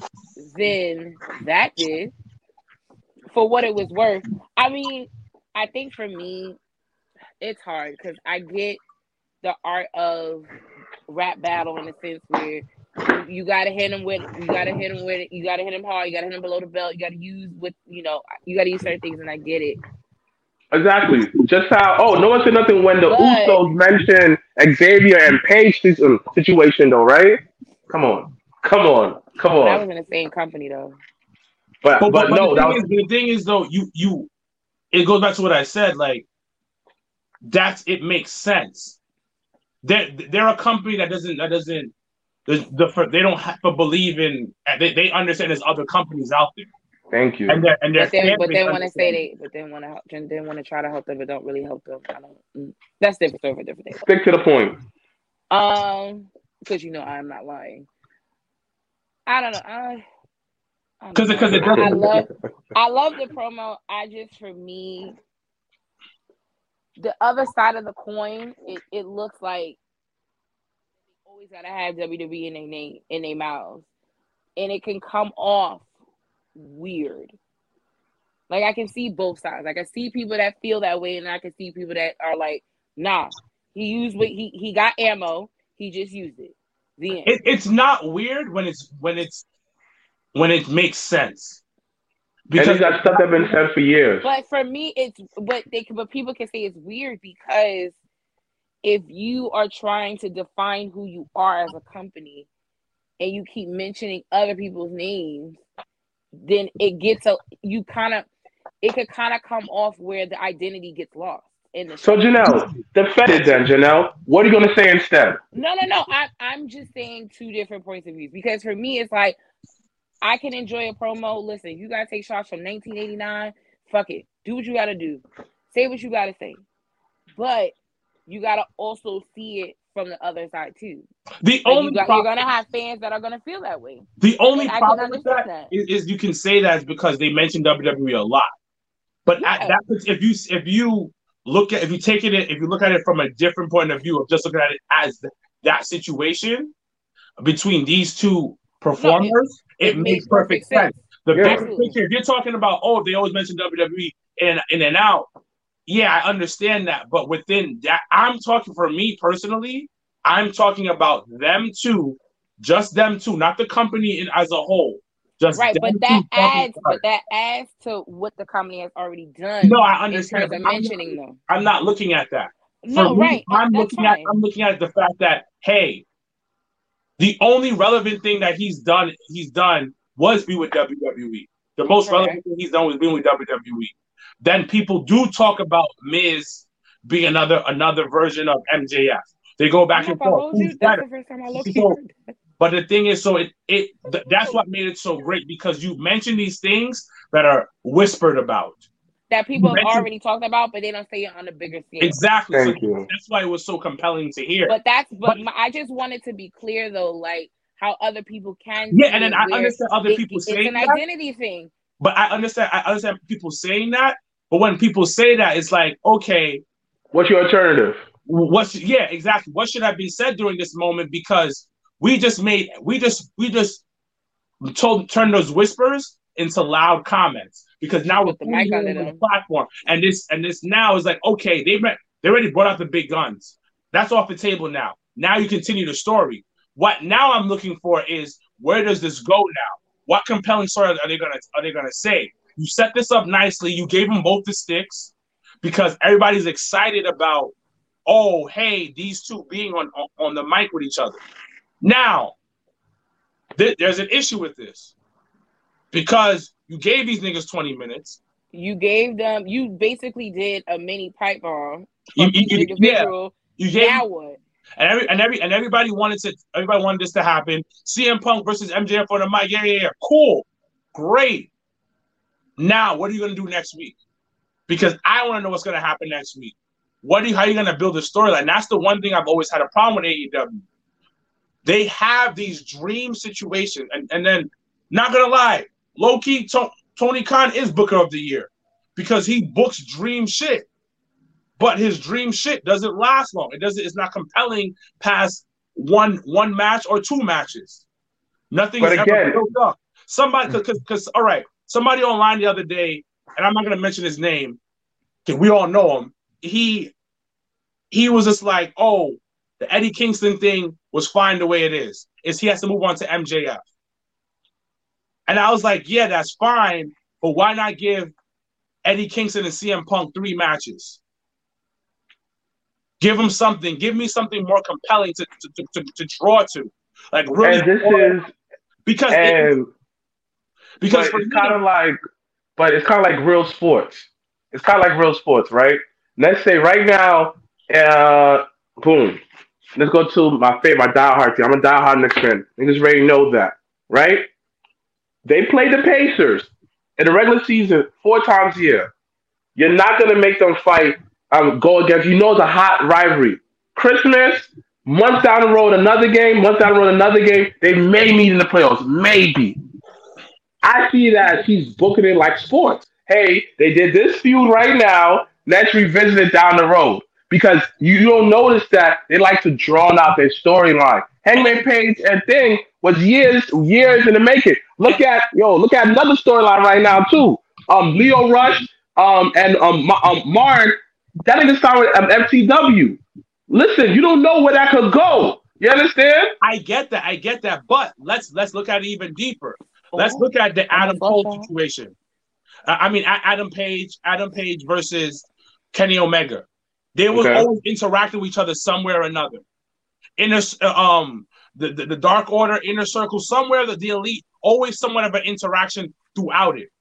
Speaker 1: than that did. For what it was worth. I mean, I think for me, it's hard because I get the art of rap battle in the sense where you gotta hit him with, you gotta hit him with it, you gotta hit him hard, you gotta hit him below the belt, you gotta use with, you know, you gotta use certain things, and I get it.
Speaker 3: Exactly. Just how, oh, no one said nothing when the
Speaker 1: But,
Speaker 3: Usos mentioned Xavier and Paige situation, though, right? Come on. Come on. Come on.
Speaker 1: That was in the same company, though.
Speaker 3: But, but,
Speaker 2: but, but
Speaker 3: no,
Speaker 2: the,
Speaker 3: that
Speaker 2: thing
Speaker 3: was...
Speaker 2: is, the thing is, though, you, you, it goes back to what I said, like, that's, it makes sense. They're, they're a company that doesn't, that doesn't, the, the they don't have to believe in, they, they understand there's other companies out there.
Speaker 3: Thank you.
Speaker 2: And they're, and they're
Speaker 1: but then, but they want to say they, but they want to help, and they want to try to help them, but don't really help them. I don't. That's different story for different day.
Speaker 3: Stick to the point.
Speaker 1: Um, because you know I'm not lying. I don't know. I
Speaker 2: Because because it, it
Speaker 1: I
Speaker 2: doesn't.
Speaker 1: love, I love the promo. I just, for me, the other side of the coin, it, it looks like they always gotta have W W E in their name, in their mouths, and it can come off weird. Like, I can see both sides. Like, I see people that feel that way, and I can see people that are like, nah, he used what he he got ammo, he just used it. The end.
Speaker 2: It, it's not weird when it's when it's when it makes sense.
Speaker 3: Because and got stuff that's been said for years.
Speaker 1: But for me, it's but they but people can say it's weird because if you are trying to define who you are as a company and you keep mentioning other people's names, then it gets a you kind of it could kind of come off where the identity gets lost. In the
Speaker 3: so Janelle, defend it then, Janelle. What are you going to say instead?
Speaker 1: No, no, no. I, I'm just saying two different points of view because for me, it's like I can enjoy a promo. Listen, you got to take shots from nineteen eighty-nine. Fuck it. Do what you got to do. Say what you got to say. But you got to also see it from the other side too.
Speaker 2: The
Speaker 1: like
Speaker 2: only
Speaker 1: you got,
Speaker 2: problem,
Speaker 1: you're going to have fans that are going to feel that way.
Speaker 2: The only
Speaker 1: and
Speaker 2: problem with that, that. Is, is you can say that is because they mentioned W W E a lot. But
Speaker 1: yeah.
Speaker 2: at that, if you if you look at if you take it if you look at it from a different point of view of just looking at it as that situation between these two performers, no, it, it, it makes perfect sense. sense. The yeah. big picture, if you're talking about, oh, they always mention W W E in in and out. Yeah, I understand that, but within that, I'm talking for me personally. I'm talking about them two, just them two, not the company in, as a whole. Just
Speaker 1: right, but that adds, but that adds to what the company has already done.
Speaker 2: No, I understand.
Speaker 1: In terms of mentioning
Speaker 2: not,
Speaker 1: them,
Speaker 2: I'm not looking at that.
Speaker 1: No,
Speaker 2: for me,
Speaker 1: right.
Speaker 2: I'm
Speaker 1: That's
Speaker 2: looking
Speaker 1: fine.
Speaker 2: at. I'm looking at the fact that hey, the only relevant thing that he's done, he's done was be with W W E. The most Correct. relevant thing he's done was being with W W E. Then people do talk about Miz being another another version of M J F. They go back and forth.
Speaker 1: You, that's the first time I looked
Speaker 2: so, But the thing is, so it it th- that's what made it so great because you mention these things that are whispered about.
Speaker 1: That people have already talked about, but they don't say it on a bigger scale.
Speaker 2: Exactly.
Speaker 3: Thank
Speaker 2: so
Speaker 3: you.
Speaker 2: That's why it was so compelling to hear.
Speaker 1: But that's but, but my, I just wanted to be clear though, like how other people can.
Speaker 2: Yeah, and then I understand other
Speaker 1: it,
Speaker 2: people
Speaker 1: it's
Speaker 2: saying
Speaker 1: an
Speaker 2: that,
Speaker 1: identity thing.
Speaker 2: But I understand. I understand people saying that. But when people say that, it's like, okay,
Speaker 3: what's your alternative?
Speaker 2: What's yeah, exactly. What should have been said during this moment? Because we just made, we just, we just told, turned those whispers into loud comments. Because now we're putting it on the platform, and this, and this now is like, okay, they they already brought out the big guns. That's off the table now. Now you continue the story. What now I'm looking for is where does this go now? What compelling story are they gonna are they gonna say? You set this up nicely. You gave them both the sticks because everybody's excited about. Oh, hey, these two being on, on, on the mic with each other. Now, th- there's an issue with this because you gave these niggas twenty minutes.
Speaker 1: You gave them, you basically did a mini pipe bomb.
Speaker 2: You, you, you,
Speaker 1: individual.
Speaker 2: Yeah, you gave,
Speaker 1: now what?
Speaker 2: And every and every and everybody wanted to. Everybody wanted this to happen. C M Punk versus M J F on the mic. Yeah, yeah, yeah. Cool, great. Now, what are you gonna do next week? Because I want to know what's gonna happen next week. What are you, how are you going to build a storyline? That's the one thing I've always had a problem with A E W. They have these dream situations. And, and then, not going to lie, low-key, to, Tony Khan is Booker of the Year because he books dream shit. But his dream shit doesn't last long. It doesn't. It's not compelling past one one match or two matches. Nothing is ever built up. Somebody, because, because, all right, somebody online the other day, and I'm not going to mention his name because we all know him. He he was just like, oh, the Eddie Kingston thing was fine the way it is. Is he has to move on to M J F. And I was like, yeah, that's fine, but why not give Eddie Kingston and C M Punk three matches? Give them something. Give me something more compelling to to, to, to draw to. Like really,
Speaker 3: and this is
Speaker 2: because
Speaker 3: and,
Speaker 2: it, because
Speaker 3: it's kind of like, but it's kind of like real sports. It's kind of like real sports, right? Let's say right now, uh, boom. Let's go to my favorite, my diehard team. I'm a diehard Knicks fan. Niggas already know that, right? They play the Pacers in the regular season four times a year. You're not gonna make them fight, um, go against. You know, it's a hot rivalry. Christmas, months down the road, another game. Months down the road, another game. They may meet in the playoffs, maybe. I see that she's booking it like sports. Hey, they did this feud right now. Let's revisit it down the road. Because you, you don't notice that they like to draw out their storyline. Hangman Page and Thing was years, years in the making. Look at yo, look at another storyline right now too. Um, Leo Rush, um, and um, Ma- um Marn. That nigga started with um, F T W. Listen, you don't know where that could go. You understand?
Speaker 2: I get that. I get that. But let's let's look at it even deeper. Let's look at the Adam Cole situation. Uh, I mean, A- Adam Page, Adam Page versus Kenny Omega. They were
Speaker 3: Okay.
Speaker 2: always interacting with each other somewhere or another. Inner, uh, um, the, the the Dark Order, Inner Circle, somewhere that the Elite, always somewhat of an interaction throughout it.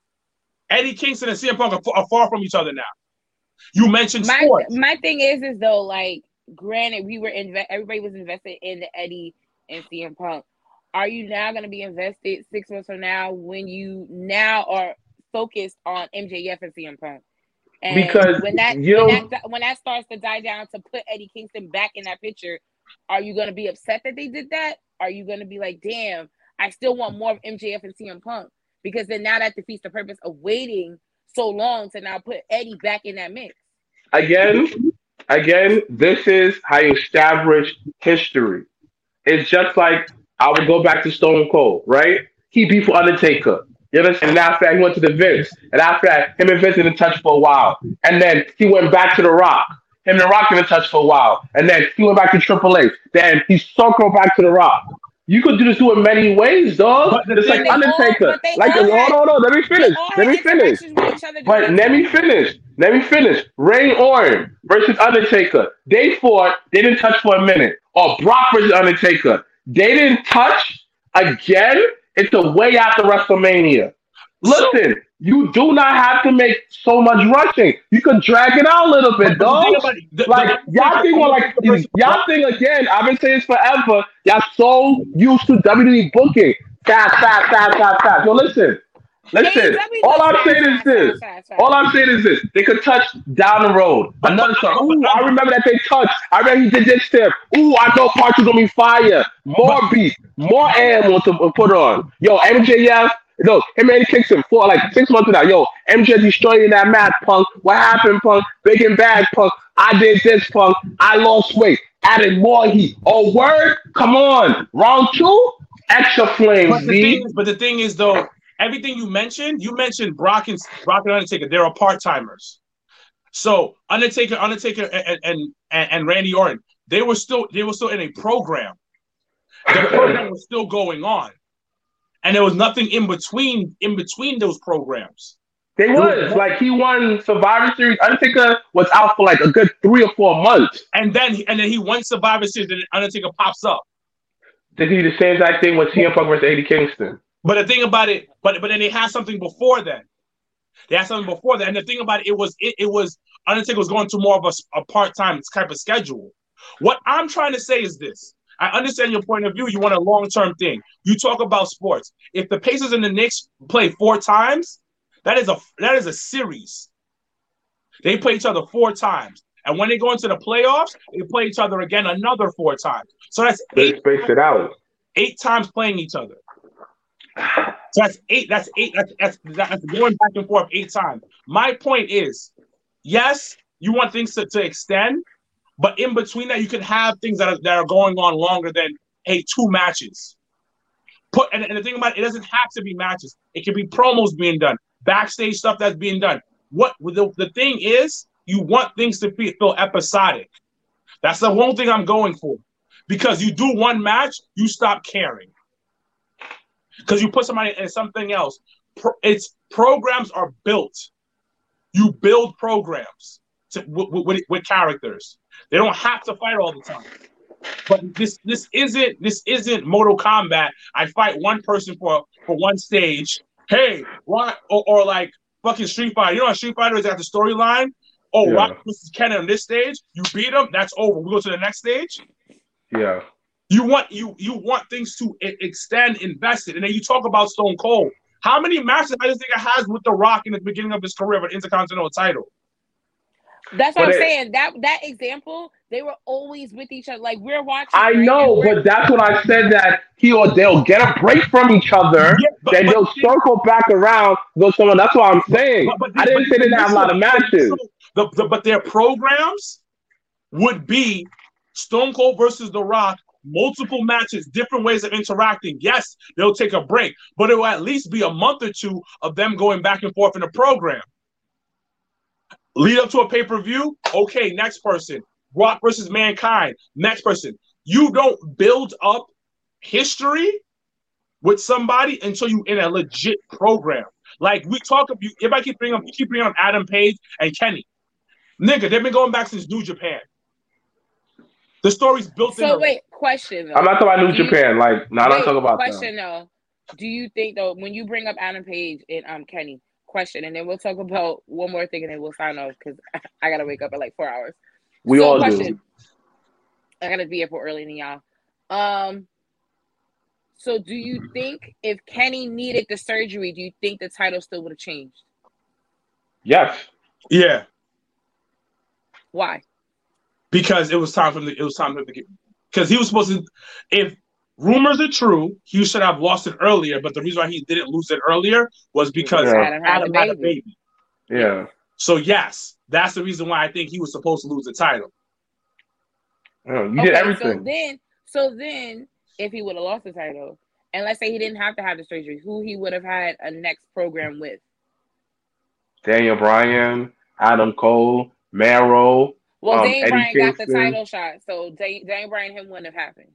Speaker 2: Eddie Kingston and C M Punk are, f- are far from each other now. You mentioned
Speaker 1: My
Speaker 2: sports.
Speaker 1: my thing is is though, like, granted, we were inve- everybody was invested in the Eddie and C M Punk. Are you now going to be invested six months from now when you now are focused on M J F and C M Punk? And
Speaker 3: Because
Speaker 1: when that
Speaker 3: you
Speaker 1: when
Speaker 3: know-
Speaker 1: that when that starts to die down to put Eddie Kingston back in that picture, are you going to be upset that they did that? Are you going to be like, damn, I still want more of M J F and C M Punk? Because then now that defeats the purpose of waiting so long to now put Eddie back in that mix.
Speaker 3: Again, again, this is how you establish history. It's just like I would go back to Stone Cold, right? He beat for Undertaker. You understand? And after that, he went to the Vince. And after that, him and Vince didn't touch for a while. And then he went back to The Rock. Him and The Rock didn't touch for a while. And then he went back to Triple H. Then he circled back to The Rock. You could do this do it many ways, dog.
Speaker 2: But the
Speaker 3: It's like
Speaker 2: thing-
Speaker 3: Undertaker.
Speaker 1: But they
Speaker 3: Like,
Speaker 1: all
Speaker 3: no,
Speaker 1: had-
Speaker 3: no, no. Let me finish.
Speaker 1: They all
Speaker 3: Let
Speaker 1: had
Speaker 3: me finish.
Speaker 1: interactions with each other
Speaker 3: But
Speaker 1: during
Speaker 3: let
Speaker 1: this
Speaker 3: me
Speaker 1: time.
Speaker 3: finish. Let me finish. Ray Orton versus Undertaker. They fought. They didn't touch for a minute. Or Brock versus Undertaker. They didn't touch again. It's a way after WrestleMania. Listen, you do not have to make so much rushing. You can drag it out a little bit,
Speaker 2: But the
Speaker 3: dog.
Speaker 2: thing about it- the-
Speaker 3: Like
Speaker 2: the-
Speaker 3: y'all think, well, like y'all think again. I've been saying this forever. Y'all so used to W W E booking. Fast, fast, fast, fast, fast. Yo, listen, listen.
Speaker 1: A E W
Speaker 3: All
Speaker 1: does
Speaker 3: I'm
Speaker 1: fast,
Speaker 3: saying is
Speaker 1: fast,
Speaker 3: this.
Speaker 1: fast, fast, fast.
Speaker 3: All I'm saying is this. They could touch down the road. Another song. Ooh, I remember that they touched. I remember he did this step. Ooh, I know parts are gonna be fire. More beat, more animal to put on. Yo, M J F. Look, him and Eddie Kingston for like six months now. Yo, M J destroying that match, Punk. What happened, Punk? Big and bad, Punk. I did this, Punk. I lost weight. Added more heat. Oh, word? Come on. Round two? Extra flames,
Speaker 2: But the
Speaker 3: B.
Speaker 2: thing is, but the thing is, though, everything you mentioned, you mentioned Brock and Brock and Undertaker. They're part timers. So Undertaker, Undertaker, and, and and and Randy Orton, they were still they were still in a program. The program was still going on, and there was nothing in between in between those programs.
Speaker 3: They was. Like, he won Survivor Series. Undertaker was out for like a good three or four months.
Speaker 2: And then and then he won Survivor Series, and Undertaker pops up.
Speaker 3: They did the same exact thing with C M Punk versus Eddie Kingston.
Speaker 2: But the thing about it, but but then they had something before then. They had something before that, and the thing about it, it was it, it was Undertaker was going to more of a, a part time type of schedule. What I'm trying to say is this: I understand your point of view. You want a long term thing. You talk about sports. If the Pacers and the Knicks play four times, that is a that is a series. They play each other four times, and when they go into the playoffs, they play each other again another four times. So that's
Speaker 3: They
Speaker 2: eight,
Speaker 3: spaced it out.
Speaker 2: eight times playing each other. So that's eight. That's eight. That's, that's that's going back and forth eight times. My point is, yes, you want things to, to extend, but in between that, you can have things that are that are going on longer than hey two matches. Put and, and the thing about it, it doesn't have to be matches. It can be promos being done, backstage stuff that's being done. What the, the thing is, you want things to be, feel episodic. That's the one thing I'm going for, because you do one match, you stop caring. Because you put somebody in something else. Pro, it's programs are built. You build programs to, with, with, with characters. They don't have to fight all the time. But this this isn't this isn't Mortal Kombat. I fight one person for for one stage. Hey, Rock or, or like fucking Street Fighter. You know, how Street Fighter is at the storyline. Oh,
Speaker 3: Yeah.
Speaker 2: Rock versus Ken on this stage. You beat him. That's over. We go to the next stage.
Speaker 3: Yeah.
Speaker 2: You want you you want things to e- extend, invest it, and then you talk about Stone Cold. How many matches I just think it has with The Rock in the beginning of his career for the Intercontinental title?
Speaker 1: That's what
Speaker 3: But
Speaker 1: I'm
Speaker 3: it-
Speaker 1: saying. That that example, they were always with each other. Like we're watching.
Speaker 3: I
Speaker 1: right?
Speaker 3: know,
Speaker 1: And we're-
Speaker 3: but that's what I said, that he or they'll get a break from each other,
Speaker 2: Yeah, but-
Speaker 3: then
Speaker 2: but
Speaker 3: they'll
Speaker 2: the thing-
Speaker 3: circle back around, go someone. That's what I'm saying.
Speaker 2: But, but the-
Speaker 3: I didn't
Speaker 2: but
Speaker 3: say they didn't have a lot of
Speaker 2: listen,
Speaker 3: matches.
Speaker 2: so the, the, but their programs would be Stone Cold versus The Rock, multiple matches, different ways of interacting. Yes, they'll take a break, but it will at least be a month or two of them going back and forth in the program. Lead up to a pay-per-view. Okay, next person. Rock versus Mankind. Next person. You don't build up history with somebody until you in a legit program. Like we talk, you everybody keep bringing up, you keep bringing up Adam Page and Kenny. Nigga, they've been going back since New Japan. The story's built in.
Speaker 1: So wait, question. Though.
Speaker 3: I'm not talking about New
Speaker 1: Do you-
Speaker 3: Japan. Like, no, I'm not
Speaker 1: Wait,
Speaker 3: talking about
Speaker 1: question
Speaker 3: that.
Speaker 1: though. Do you think though when you bring up Adam Page and um Kenny, question, and then we'll talk about one more thing and then we'll sign off because I gotta wake up at like four hours.
Speaker 3: We
Speaker 1: so
Speaker 3: all
Speaker 1: question,
Speaker 3: do.
Speaker 1: I gotta be here for early than y'all. Um. So do you think if Kenny needed the surgery, do you think the title still would have changed?
Speaker 3: Yes.
Speaker 2: Yeah,
Speaker 1: Why?
Speaker 2: because it was time for the. It was time for the. Because he was supposed to. If rumors are true, he should have lost it earlier. But the reason why he didn't lose it earlier was because
Speaker 3: Yeah.
Speaker 1: Adam had a
Speaker 2: Adam had a
Speaker 1: baby.
Speaker 2: baby.
Speaker 3: Yeah.
Speaker 2: So yes, that's the reason why I think he was supposed to lose the title.
Speaker 3: Yeah, you did
Speaker 1: Okay,
Speaker 3: everything.
Speaker 1: So then, so then, if he would have lost the title, and let's say he didn't have to have the surgery, who he would have had a next program with?
Speaker 3: Daniel Bryan, Adam Cole, Mero.
Speaker 1: Well,
Speaker 3: Um,
Speaker 1: Daniel
Speaker 3: Eddie
Speaker 1: Bryan got the
Speaker 3: Kingston.
Speaker 1: title shot, so Dan- Daniel Bryan and him wouldn't have happened.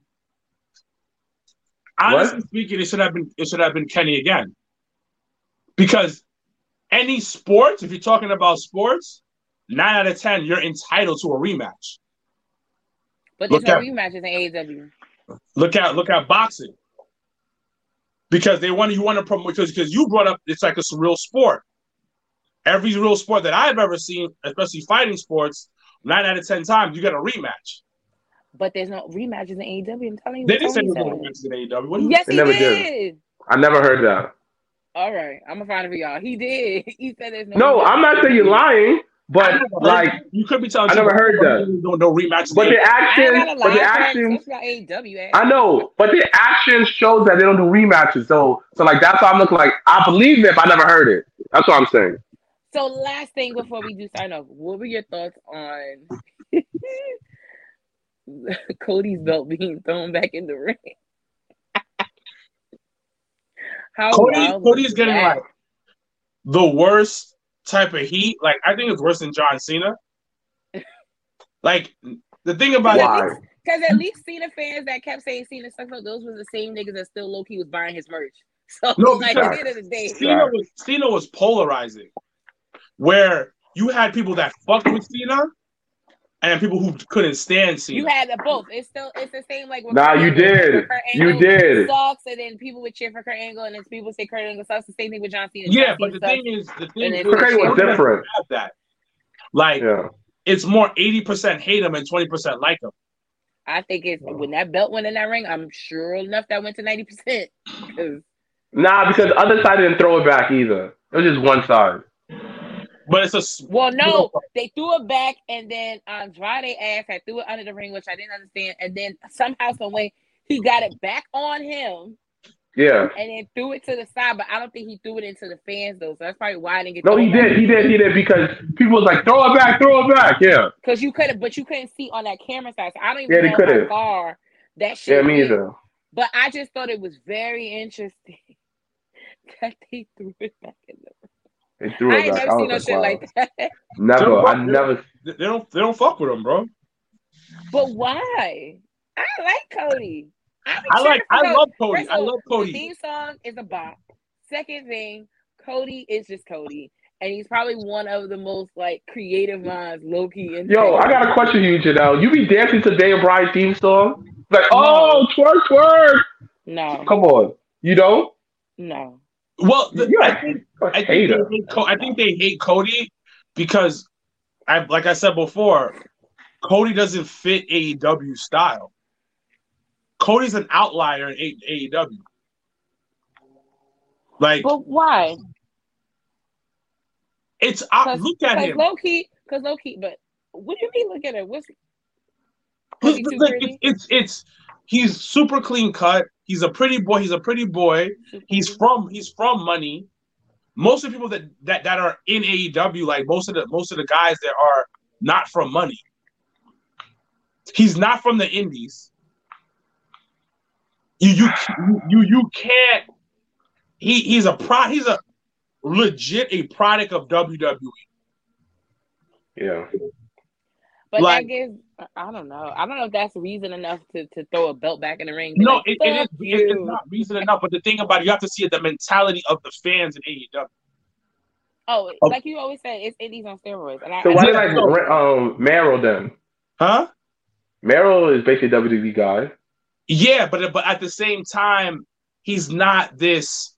Speaker 2: Honestly
Speaker 3: What?
Speaker 2: speaking, it should have been it should have been Kenny again. Because any sports, if you're talking about sports, nine out of ten, you're entitled to a rematch.
Speaker 1: But there's
Speaker 2: Look
Speaker 1: no
Speaker 2: at-
Speaker 1: rematches in A E W.
Speaker 2: Look at look at boxing. Because they want you want to promote because because you brought up it's like a surreal sport. Every real sport that I've ever seen, especially fighting sports, nine out of ten times you get a rematch.
Speaker 1: But there's no rematches in A E W. I'm telling you.
Speaker 2: They
Speaker 1: what
Speaker 2: didn't say
Speaker 1: Tony
Speaker 2: there was no
Speaker 1: said.
Speaker 2: rematches in A E W. What do you-
Speaker 1: Yes,
Speaker 3: They
Speaker 1: he
Speaker 3: never
Speaker 1: did.
Speaker 3: did. I never heard that.
Speaker 1: All right, I'm gonna find it for y'all. He did. He said there's no.
Speaker 3: No,
Speaker 1: rematches.
Speaker 3: I'm not saying you're lying,
Speaker 2: I
Speaker 3: but
Speaker 2: never heard
Speaker 3: like,
Speaker 2: that. You could be telling
Speaker 3: I never
Speaker 2: people,
Speaker 3: heard that.
Speaker 2: No, no rematches.
Speaker 3: but
Speaker 2: in
Speaker 3: the
Speaker 2: A E W.
Speaker 1: I ain't
Speaker 3: action,
Speaker 1: gotta
Speaker 3: but the
Speaker 1: lie.
Speaker 3: action,
Speaker 1: It's about A E W. eh?
Speaker 3: I know, but the action shows that they don't do rematches. So, so like that's why I'm looking like I believe it, but I never heard it. That's what I'm saying.
Speaker 1: So last thing before we do sign off, what were your thoughts on Cody's belt being thrown back in the ring? How
Speaker 2: Cody,
Speaker 1: wild
Speaker 2: Cody's
Speaker 1: was
Speaker 2: getting
Speaker 1: that?
Speaker 2: like the worst type of heat. Like I think it's worse than John Cena. Like the thing about it,
Speaker 3: Why?
Speaker 1: Because at least Cena fans that kept saying Cena sucks, like, those were the same niggas that still low key was buying his merch. So
Speaker 2: No,
Speaker 1: like
Speaker 2: because-
Speaker 1: at the end of the day,
Speaker 2: Cena was Cena was polarizing, where you had people that fucked with Cena and people who couldn't stand Cena.
Speaker 1: you had the both. It's still it's the same like with
Speaker 3: Nah,
Speaker 1: Kurt
Speaker 3: you
Speaker 1: Angle.
Speaker 3: did.
Speaker 1: Kurt
Speaker 3: You
Speaker 1: Angle
Speaker 3: did.
Speaker 1: sucks, and then people would cheer for Kurt Angle, and then people say Kurt Angle sucks. The same thing with John Cena.
Speaker 2: yeah,
Speaker 1: John
Speaker 2: but
Speaker 1: Cena
Speaker 2: the
Speaker 1: sucks.
Speaker 2: thing is, the thing
Speaker 1: And
Speaker 2: is,
Speaker 1: then
Speaker 3: Kurt Angle was
Speaker 2: Cody doesn't
Speaker 3: different.
Speaker 2: have that. Like
Speaker 3: Yeah.
Speaker 2: it's more eighty percent hate him and twenty percent like him.
Speaker 1: I think it's when that belt went in that ring. I'm sure enough that went to ninety percent.
Speaker 3: Nah, because the other side didn't throw it back either. It was just one side.
Speaker 2: But it's a s-
Speaker 1: Well, no, they threw it back, and then Andrade ass had threw it under the ring, which I didn't understand. And then somehow, some way, he got it back on him,
Speaker 3: Yeah.
Speaker 1: and then threw it to the side. But I don't think he threw it into the fans though, so that's probably why I didn't get.
Speaker 3: No, he did. He did. He did because people was like, throw it back, throw it back. Yeah.
Speaker 1: Because you could have, but you couldn't see on that camera side. So I don't even
Speaker 3: Yeah, they
Speaker 1: know
Speaker 3: couldn't.
Speaker 1: how far that shit.
Speaker 3: Yeah, me
Speaker 1: went.
Speaker 3: either.
Speaker 1: But I just thought it was very interesting that they threw it back in the.
Speaker 3: They threw
Speaker 1: I
Speaker 3: it
Speaker 1: ain't
Speaker 3: back.
Speaker 1: never
Speaker 3: I
Speaker 1: seen no
Speaker 3: was
Speaker 1: shit
Speaker 3: like, wow.
Speaker 1: like that.
Speaker 3: Never. I never.
Speaker 2: They don't. They don't fuck with him, bro.
Speaker 1: But why? I like Cody. I, be
Speaker 2: I like.
Speaker 1: cheering for
Speaker 2: I
Speaker 1: Cody.
Speaker 2: love Cody.
Speaker 1: First of
Speaker 2: I
Speaker 1: all,
Speaker 2: love
Speaker 1: The
Speaker 2: Cody.
Speaker 1: theme song is a bop. Second thing, Cody is just Cody, and he's probably one of the most like creative minds, low key. In
Speaker 3: Yo, I got a question for you, Janelle. You be dancing to Daniel Bryan theme song? Like, oh, twerk, twerk.
Speaker 1: No,
Speaker 3: Come on. You don't?
Speaker 1: no.
Speaker 2: Well, the,
Speaker 3: You're
Speaker 2: I
Speaker 3: a
Speaker 2: think. I think,
Speaker 3: hater.
Speaker 2: they hate Co- I think they hate Cody because, I like I said before, Cody doesn't fit A E W style. Cody's an outlier in A- AEW. Like
Speaker 1: But why?
Speaker 2: it's uh, look at
Speaker 1: Because
Speaker 2: him.
Speaker 1: low key, Cause low key, but what do you mean? Look at it. What's
Speaker 2: It's,
Speaker 1: he too
Speaker 2: like,
Speaker 1: pretty?
Speaker 2: it's, it's it's he's super clean cut. He's a pretty boy. He's a pretty boy.
Speaker 1: Super
Speaker 2: He's
Speaker 1: pretty.
Speaker 2: from he's from money. Most of the people that, that, that are in A E W, like most of the most of the guys that are not from money. He's not from the indies. You you you you can't. He he's a pro. He's a legit a product of W W E.
Speaker 3: Yeah.
Speaker 1: But
Speaker 2: Like-
Speaker 1: that gives, I don't know. I don't know if that's reason enough to, to throw a belt back in the ring.
Speaker 2: No,
Speaker 1: Like,
Speaker 2: it, it is.
Speaker 1: fuck
Speaker 2: It, it's
Speaker 1: you.
Speaker 2: not reason enough. But the thing about it, you have to see the mentality of the fans in A E W.
Speaker 1: Oh,
Speaker 2: Oh.
Speaker 1: like you always say, it's indies on steroids. And I,
Speaker 3: So
Speaker 1: I
Speaker 3: why
Speaker 1: think-
Speaker 3: did like um Merrill then?
Speaker 2: Huh?
Speaker 3: Merrill is basically a W W E guy.
Speaker 2: Yeah, but but at the same time, he's not this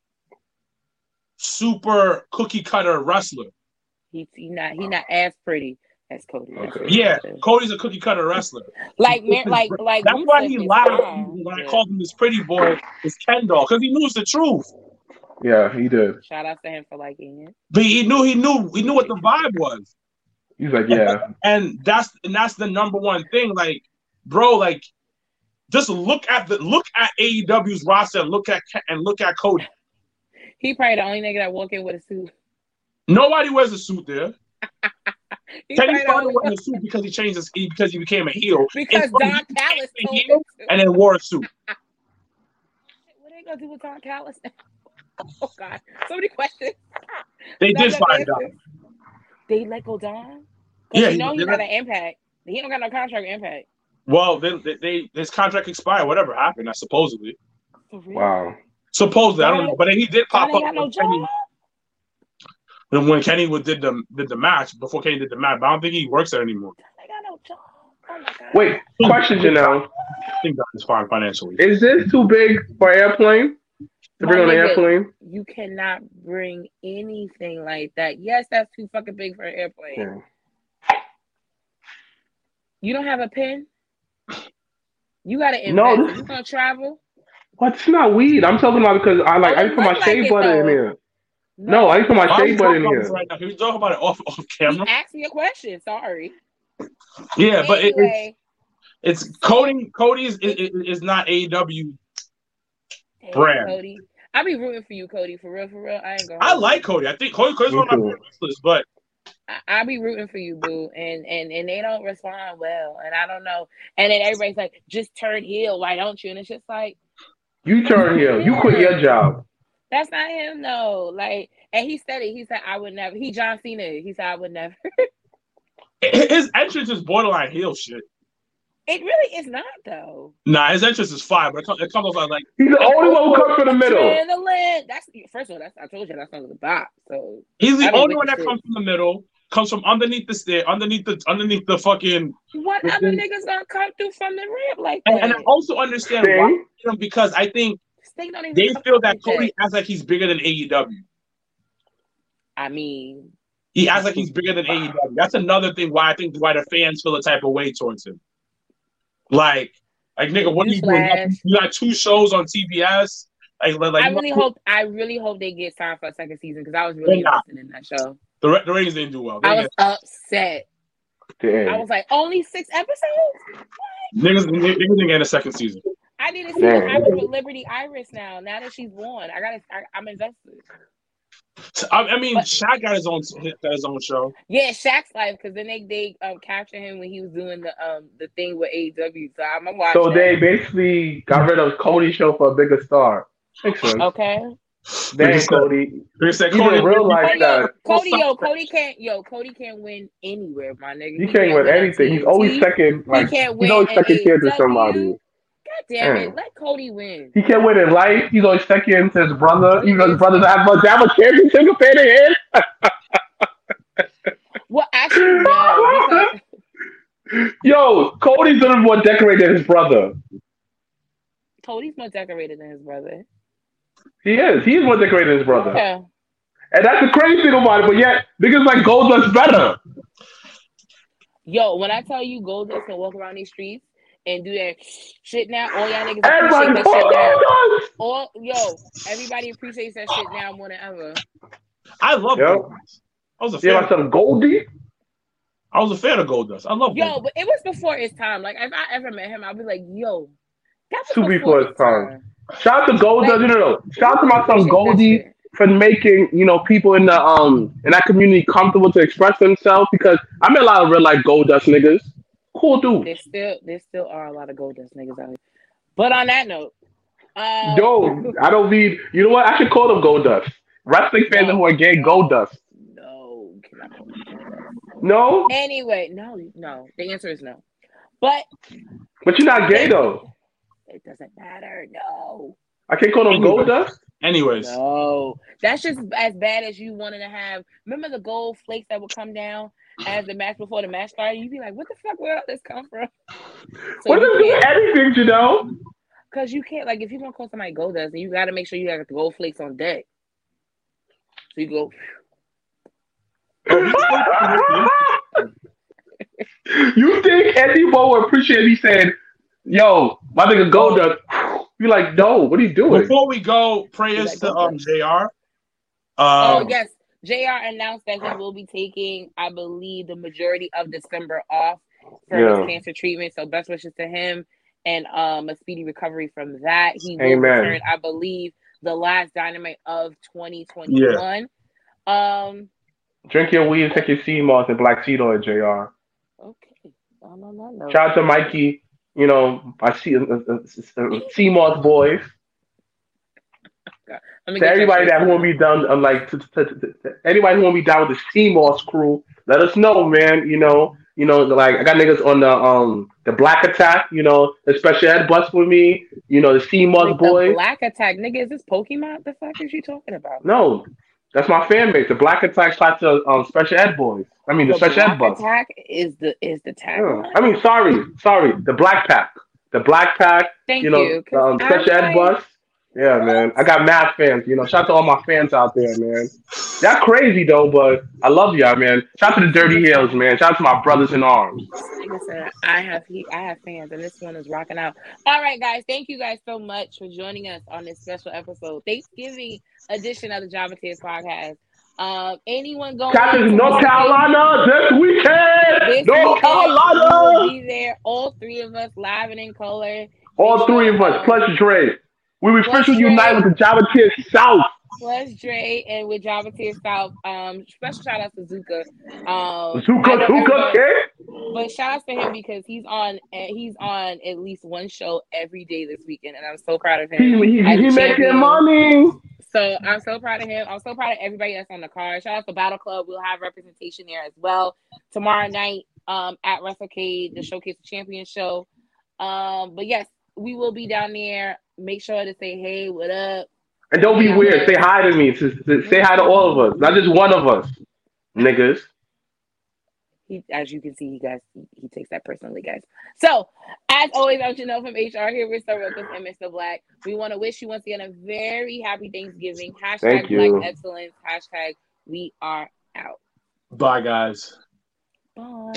Speaker 2: super cookie cutter wrestler.
Speaker 1: He's he not he not as pretty as Cody. That's
Speaker 3: Okay.
Speaker 1: what he
Speaker 2: Yeah,
Speaker 1: is.
Speaker 2: Cody's a cookie cutter wrestler.
Speaker 1: like Mar- like like
Speaker 2: That's why
Speaker 1: Rusev
Speaker 2: he
Speaker 1: is
Speaker 2: lied
Speaker 1: fine,
Speaker 2: when I
Speaker 1: but
Speaker 2: called him this pretty boy, this Ken doll, because he knew it's the truth.
Speaker 3: Yeah, he did.
Speaker 1: Shout out to him for liking it.
Speaker 2: But he knew he knew he knew what the vibe was.
Speaker 3: He's like, yeah.
Speaker 2: And that's and that's the number one thing. Like, bro, like just look at the look at A E W's roster and look at and look at Cody.
Speaker 1: He probably the only nigga that walk in with a suit.
Speaker 2: Nobody wears a suit there.
Speaker 1: He
Speaker 2: Kenny
Speaker 1: probably the
Speaker 2: started
Speaker 1: only
Speaker 2: wearing a suit because he changed his because he became a heel.
Speaker 1: because
Speaker 2: And so
Speaker 1: Don
Speaker 2: he
Speaker 1: Callis
Speaker 2: became a
Speaker 1: told
Speaker 2: heel
Speaker 1: him to.
Speaker 2: and then wore a suit.
Speaker 1: What they gonna do with Don Callis? Oh God, so many questions.
Speaker 2: They
Speaker 1: Not
Speaker 2: did
Speaker 1: enough
Speaker 2: find out.
Speaker 1: answers. They let go Don.
Speaker 2: Yeah,
Speaker 1: you
Speaker 2: he-
Speaker 1: know he's
Speaker 2: they
Speaker 1: got
Speaker 2: let-
Speaker 1: an impact. He don't got no contract with Impact.
Speaker 2: Well, they, they, they his contract expired. Whatever happened, that supposedly.
Speaker 1: For real?
Speaker 3: Wow.
Speaker 2: Supposedly, I don't
Speaker 1: Don-
Speaker 2: know, but then he did
Speaker 1: Don
Speaker 2: pop
Speaker 1: ain't
Speaker 2: up
Speaker 1: got no
Speaker 2: when Kenny,
Speaker 1: job.
Speaker 2: when when Kenny would did the did the match before Kenny did the match. But I don't think he works there anymore.
Speaker 1: They got no job. Oh my God.
Speaker 3: Wait, question, Janelle.
Speaker 2: I think that is fine financially.
Speaker 3: Is this too big for airplane? To bring
Speaker 1: My
Speaker 3: on an
Speaker 1: nigga,
Speaker 3: airplane?
Speaker 1: You cannot bring anything like that. Yes, that's too fucking big for an airplane.
Speaker 3: Yeah.
Speaker 1: You don't have a pen? You gotta invest.
Speaker 3: No,
Speaker 1: If
Speaker 3: this-
Speaker 1: you gonna travel?
Speaker 3: What? It's not weed. I'm talking about because I like
Speaker 1: Oh,
Speaker 3: I
Speaker 1: it
Speaker 3: put my
Speaker 1: look like
Speaker 3: shea
Speaker 1: it,
Speaker 3: butter in
Speaker 1: though.
Speaker 3: here. No, I put my
Speaker 2: Why are we
Speaker 3: shea butter
Speaker 2: talking
Speaker 3: in
Speaker 2: about this
Speaker 3: here.
Speaker 2: right now? Can we talk about it off off
Speaker 1: He
Speaker 2: camera?
Speaker 1: asked me a question. Sorry.
Speaker 2: Yeah, but it, it's
Speaker 1: anyway,
Speaker 2: it's Cody. Cody is, is is not A E W.
Speaker 1: hey,
Speaker 2: brand.
Speaker 1: Cody. I be rooting for you, Cody. For real, for real. I ain't gonna.
Speaker 2: I like Cody. I think Cody, Cody's
Speaker 3: Me
Speaker 2: one of my
Speaker 3: too.
Speaker 2: favorite wrestlers, but
Speaker 1: I, I be rooting for you, boo, and and and they don't respond well, and I don't know. And then everybody's like, just turn heel, why don't you? And it's just like,
Speaker 3: You turn here. You quit your job.
Speaker 1: that's not him, though. Like, and he said it. He said, I would never. He John Cena. He said, I would never.
Speaker 2: his entrance is borderline heel shit.
Speaker 1: It really is not, though.
Speaker 2: Nah, his entrance is fine, but it comes, it comes off like
Speaker 3: He's the only one who comes from the middle.
Speaker 1: Adrenaline. That's first of all. That's I told you that's not the box. So
Speaker 2: he's the
Speaker 1: I don't
Speaker 2: only
Speaker 1: get
Speaker 2: one
Speaker 1: the
Speaker 2: that
Speaker 1: shit.
Speaker 2: comes from the middle, comes from underneath the stair, underneath the underneath the fucking.
Speaker 1: what
Speaker 2: Listen.
Speaker 1: other niggas gonna come through from the rib like
Speaker 2: And,
Speaker 1: that?
Speaker 2: and I also understand
Speaker 3: Sting?
Speaker 2: why because I think
Speaker 1: Sting don't even
Speaker 2: they
Speaker 1: come
Speaker 2: feel
Speaker 1: through
Speaker 2: that
Speaker 1: like
Speaker 2: Cody acts like he's bigger than A E W.
Speaker 1: I mean,
Speaker 2: He acts like he's bigger than A E W. That's another thing why I think why the fans feel a type of way towards him. Like, like nigga, what are you doing?
Speaker 1: Newsflash.
Speaker 2: You got two shows on T B S. Like, like
Speaker 1: I
Speaker 2: you
Speaker 1: really
Speaker 2: know,
Speaker 1: hope I really hope they get signed for a second season because I was really
Speaker 2: Yeah.
Speaker 1: invested in that show.
Speaker 2: the, ra- the ratings didn't do well. They
Speaker 1: I was
Speaker 2: didn't
Speaker 1: upset. I
Speaker 3: Damn.
Speaker 1: was like, only six episodes?
Speaker 2: get, niggas, niggas didn't get a second season.
Speaker 1: I need to see
Speaker 3: Damn.
Speaker 1: what happens with Liberty Iris now. Now that she's born, I gotta. I, I'm invested.
Speaker 2: I, I mean,
Speaker 1: But-
Speaker 2: Shaq got his own got his own show.
Speaker 1: Yeah, Shaq's life because then they they um captured him when he was doing the um the thing with A E W. So I'm gonna watch.
Speaker 3: So
Speaker 1: that.
Speaker 3: they basically got rid of Cody's show for a bigger star. Makes sense.
Speaker 1: okay.
Speaker 3: Damn,
Speaker 2: Niggas said-
Speaker 3: Cody.
Speaker 2: niggas said,
Speaker 3: Even
Speaker 2: Cody,
Speaker 3: in real life,
Speaker 1: Cody, yo,
Speaker 3: that
Speaker 1: Cody, yo, Cody can't, yo, Cody can't win anywhere, my nigga.
Speaker 3: he can't win
Speaker 1: on
Speaker 3: anything. He's
Speaker 1: T N T.
Speaker 3: always second. Like
Speaker 1: he can't
Speaker 3: he's
Speaker 1: win
Speaker 3: always
Speaker 1: in
Speaker 3: second tier to
Speaker 1: A E W.
Speaker 3: somebody.
Speaker 1: God damn
Speaker 3: Damn.
Speaker 1: it, let Cody win.
Speaker 3: He can't win in life. He's always second to his brother. Even though his brother have a have a championship compared to him.
Speaker 1: Well, actually, no. Because
Speaker 3: Yo, Cody's a little more decorated than his brother.
Speaker 1: Cody's more decorated than his brother.
Speaker 3: He is. He is more decorated than his brother.
Speaker 1: Yeah.
Speaker 3: And that's the crazy thing about it. But yet, niggas like Goldust's better.
Speaker 1: Yo, when I tell you Goldust can walk around these streets and do that shit now, all y'all niggas appreciate
Speaker 3: Everybody,
Speaker 1: that shit now.
Speaker 3: oh, Goldust!
Speaker 1: All yo, everybody appreciates that shit now more than ever.
Speaker 2: I love
Speaker 3: Yep.
Speaker 2: Goldust. I was a
Speaker 3: Yeah,
Speaker 2: fan.
Speaker 3: my son Goldie.
Speaker 2: I was a fan of Goldust. I love
Speaker 1: Yo,
Speaker 2: Goldust.
Speaker 1: but it was before his time. Like, if I ever met him, I'd be like, yo, that was
Speaker 3: Too
Speaker 1: before
Speaker 3: before
Speaker 1: his
Speaker 3: his time.
Speaker 1: time.
Speaker 3: Shout out to Goldust.
Speaker 1: Like,
Speaker 3: no, no, no. Shout out to my son
Speaker 1: appreciate that
Speaker 3: Goldie
Speaker 1: shit.
Speaker 3: for making, you know, people in the um in that community comfortable to express themselves, because I met a lot of real life Goldust niggas. Cool dude.
Speaker 1: There still, there still are a lot of Goldust niggas out here. But on that note, um,
Speaker 3: Yo, I don't need. You know what? I should call them Goldust. Wrestling fans
Speaker 1: No,
Speaker 3: who are gay,
Speaker 1: no.
Speaker 3: Goldust.
Speaker 1: no, you cannot call them Goldust.
Speaker 3: No,
Speaker 1: Anyway, no, no. The answer is no. But
Speaker 3: but you're not gay
Speaker 1: it,
Speaker 3: though.
Speaker 1: it doesn't matter. No,
Speaker 3: I can't call them
Speaker 2: Anyway.
Speaker 3: Goldust.
Speaker 2: Anyways,
Speaker 1: no. That's just as bad as you wanted to have. Remember the gold flakes that would come down as the match before the match started? You'd be like, what the fuck, where did this come from? So
Speaker 3: What
Speaker 1: you
Speaker 3: does do
Speaker 1: can't,
Speaker 3: anything, you know?
Speaker 1: because you can't, like, if you're going to call somebody Goldust, then you got to make sure you got the gold flakes on deck. So you go,
Speaker 3: You think Andy Bo would appreciate me saying, "Yo, my nigga Goldust"? You're like, no. What are you doing?
Speaker 2: before we go, prayers
Speaker 1: Like,
Speaker 2: to
Speaker 1: go
Speaker 2: um
Speaker 1: first.
Speaker 2: J R.
Speaker 1: oh,
Speaker 2: Um,
Speaker 1: yes. J R announced that he will be taking, I believe, the majority of December off for
Speaker 3: Yeah.
Speaker 1: his cancer treatment. So best wishes to him and um a speedy recovery from that. He will
Speaker 3: Amen.
Speaker 1: return, I believe, the last Dynamite of twenty twenty-one. Um,
Speaker 3: Drink your weed and take your sea moss and black seed oil, J R.
Speaker 1: okay. No, no, no, no.
Speaker 3: Shout out to Mikey. You know, I see uh, uh, uh, sea moss boys.
Speaker 1: Let me
Speaker 3: To
Speaker 1: get
Speaker 3: everybody
Speaker 1: your
Speaker 3: that won't be done, um, like to, to, to, to, anybody who won't be down with the sea moss crew, let us know, man. You know, you know, like I got niggas on the um the Black Attack. You know, the special ed bus with me. You know, the sea moss
Speaker 1: like,
Speaker 3: boys.
Speaker 1: the Black Attack, nigga. Is this Pokemon? The fuck is you talking about?
Speaker 3: No, that's my fan base. The Black Attack shot to um special ed boys. I mean, the,
Speaker 1: The
Speaker 3: special ed
Speaker 1: Black
Speaker 3: bus.
Speaker 1: Attack is the is the
Speaker 3: Yeah.
Speaker 1: tagline.
Speaker 3: I mean, sorry, sorry, the Black Pack, the Black Pack.
Speaker 1: Thank
Speaker 3: You know,
Speaker 1: you. 'Cause
Speaker 3: um,
Speaker 1: I'm
Speaker 3: special ed
Speaker 1: like,
Speaker 3: bus. Yeah, man. I got mad fans. You know, shout out to all my fans out there, man. Y'all crazy though, but I love y'all, man. Shout out to the Dirty Hills, man. Shout out to my brothers in arms.
Speaker 1: like I said, I have he, I have fans, and this one is rocking out. All right, guys, thank you guys so much for joining us on this special episode, Thanksgiving edition of the Java Tears podcast. Um, anyone going
Speaker 3: Captain
Speaker 1: to
Speaker 3: North
Speaker 1: Mississippi
Speaker 3: Carolina this weekend.
Speaker 1: this
Speaker 3: North
Speaker 1: weekend? We will
Speaker 3: Carolina.
Speaker 1: be there, all three of us, live and in color.
Speaker 3: All
Speaker 1: Make
Speaker 3: three
Speaker 1: sure,
Speaker 3: of us,
Speaker 1: um,
Speaker 3: plus Dre. We will
Speaker 1: plus
Speaker 3: officially
Speaker 1: Dre.
Speaker 3: unite with the Java Tears South.
Speaker 1: plus Dre, and with Java Tears South. Um, special shout out to Zuka. Um, I
Speaker 3: Zuka,
Speaker 1: know
Speaker 3: Zuka,
Speaker 1: everyone-
Speaker 3: kid.
Speaker 1: But shout out to him because he's on eh, he's on at least one show every day this weekend, and I'm so proud of him.
Speaker 3: He, he,
Speaker 1: as a
Speaker 3: he making
Speaker 1: champion.
Speaker 3: money.
Speaker 1: So I'm so proud of him. I'm so proud of everybody that's on the card. Shout out to Battle Club. We'll have representation there as well tomorrow night um, at WrestleCade, the Showcase the Champion show. Um, but yes, we will be down there. Make sure to say hey, what up?
Speaker 3: And don't be weird. Say hi to me. To, to- say hi to all of us, not just one of us, niggas.
Speaker 1: He, as you can see, he guys, he, he takes that personally, guys. So, as always, I'm Janelle from H R here with Sir Ruckus and Mister Black. We want to wish you once again a very happy Thanksgiving. Hashtag
Speaker 3: Thank you.
Speaker 1: Black Excellence. Hashtag we are out.
Speaker 2: bye, guys.
Speaker 1: Bye.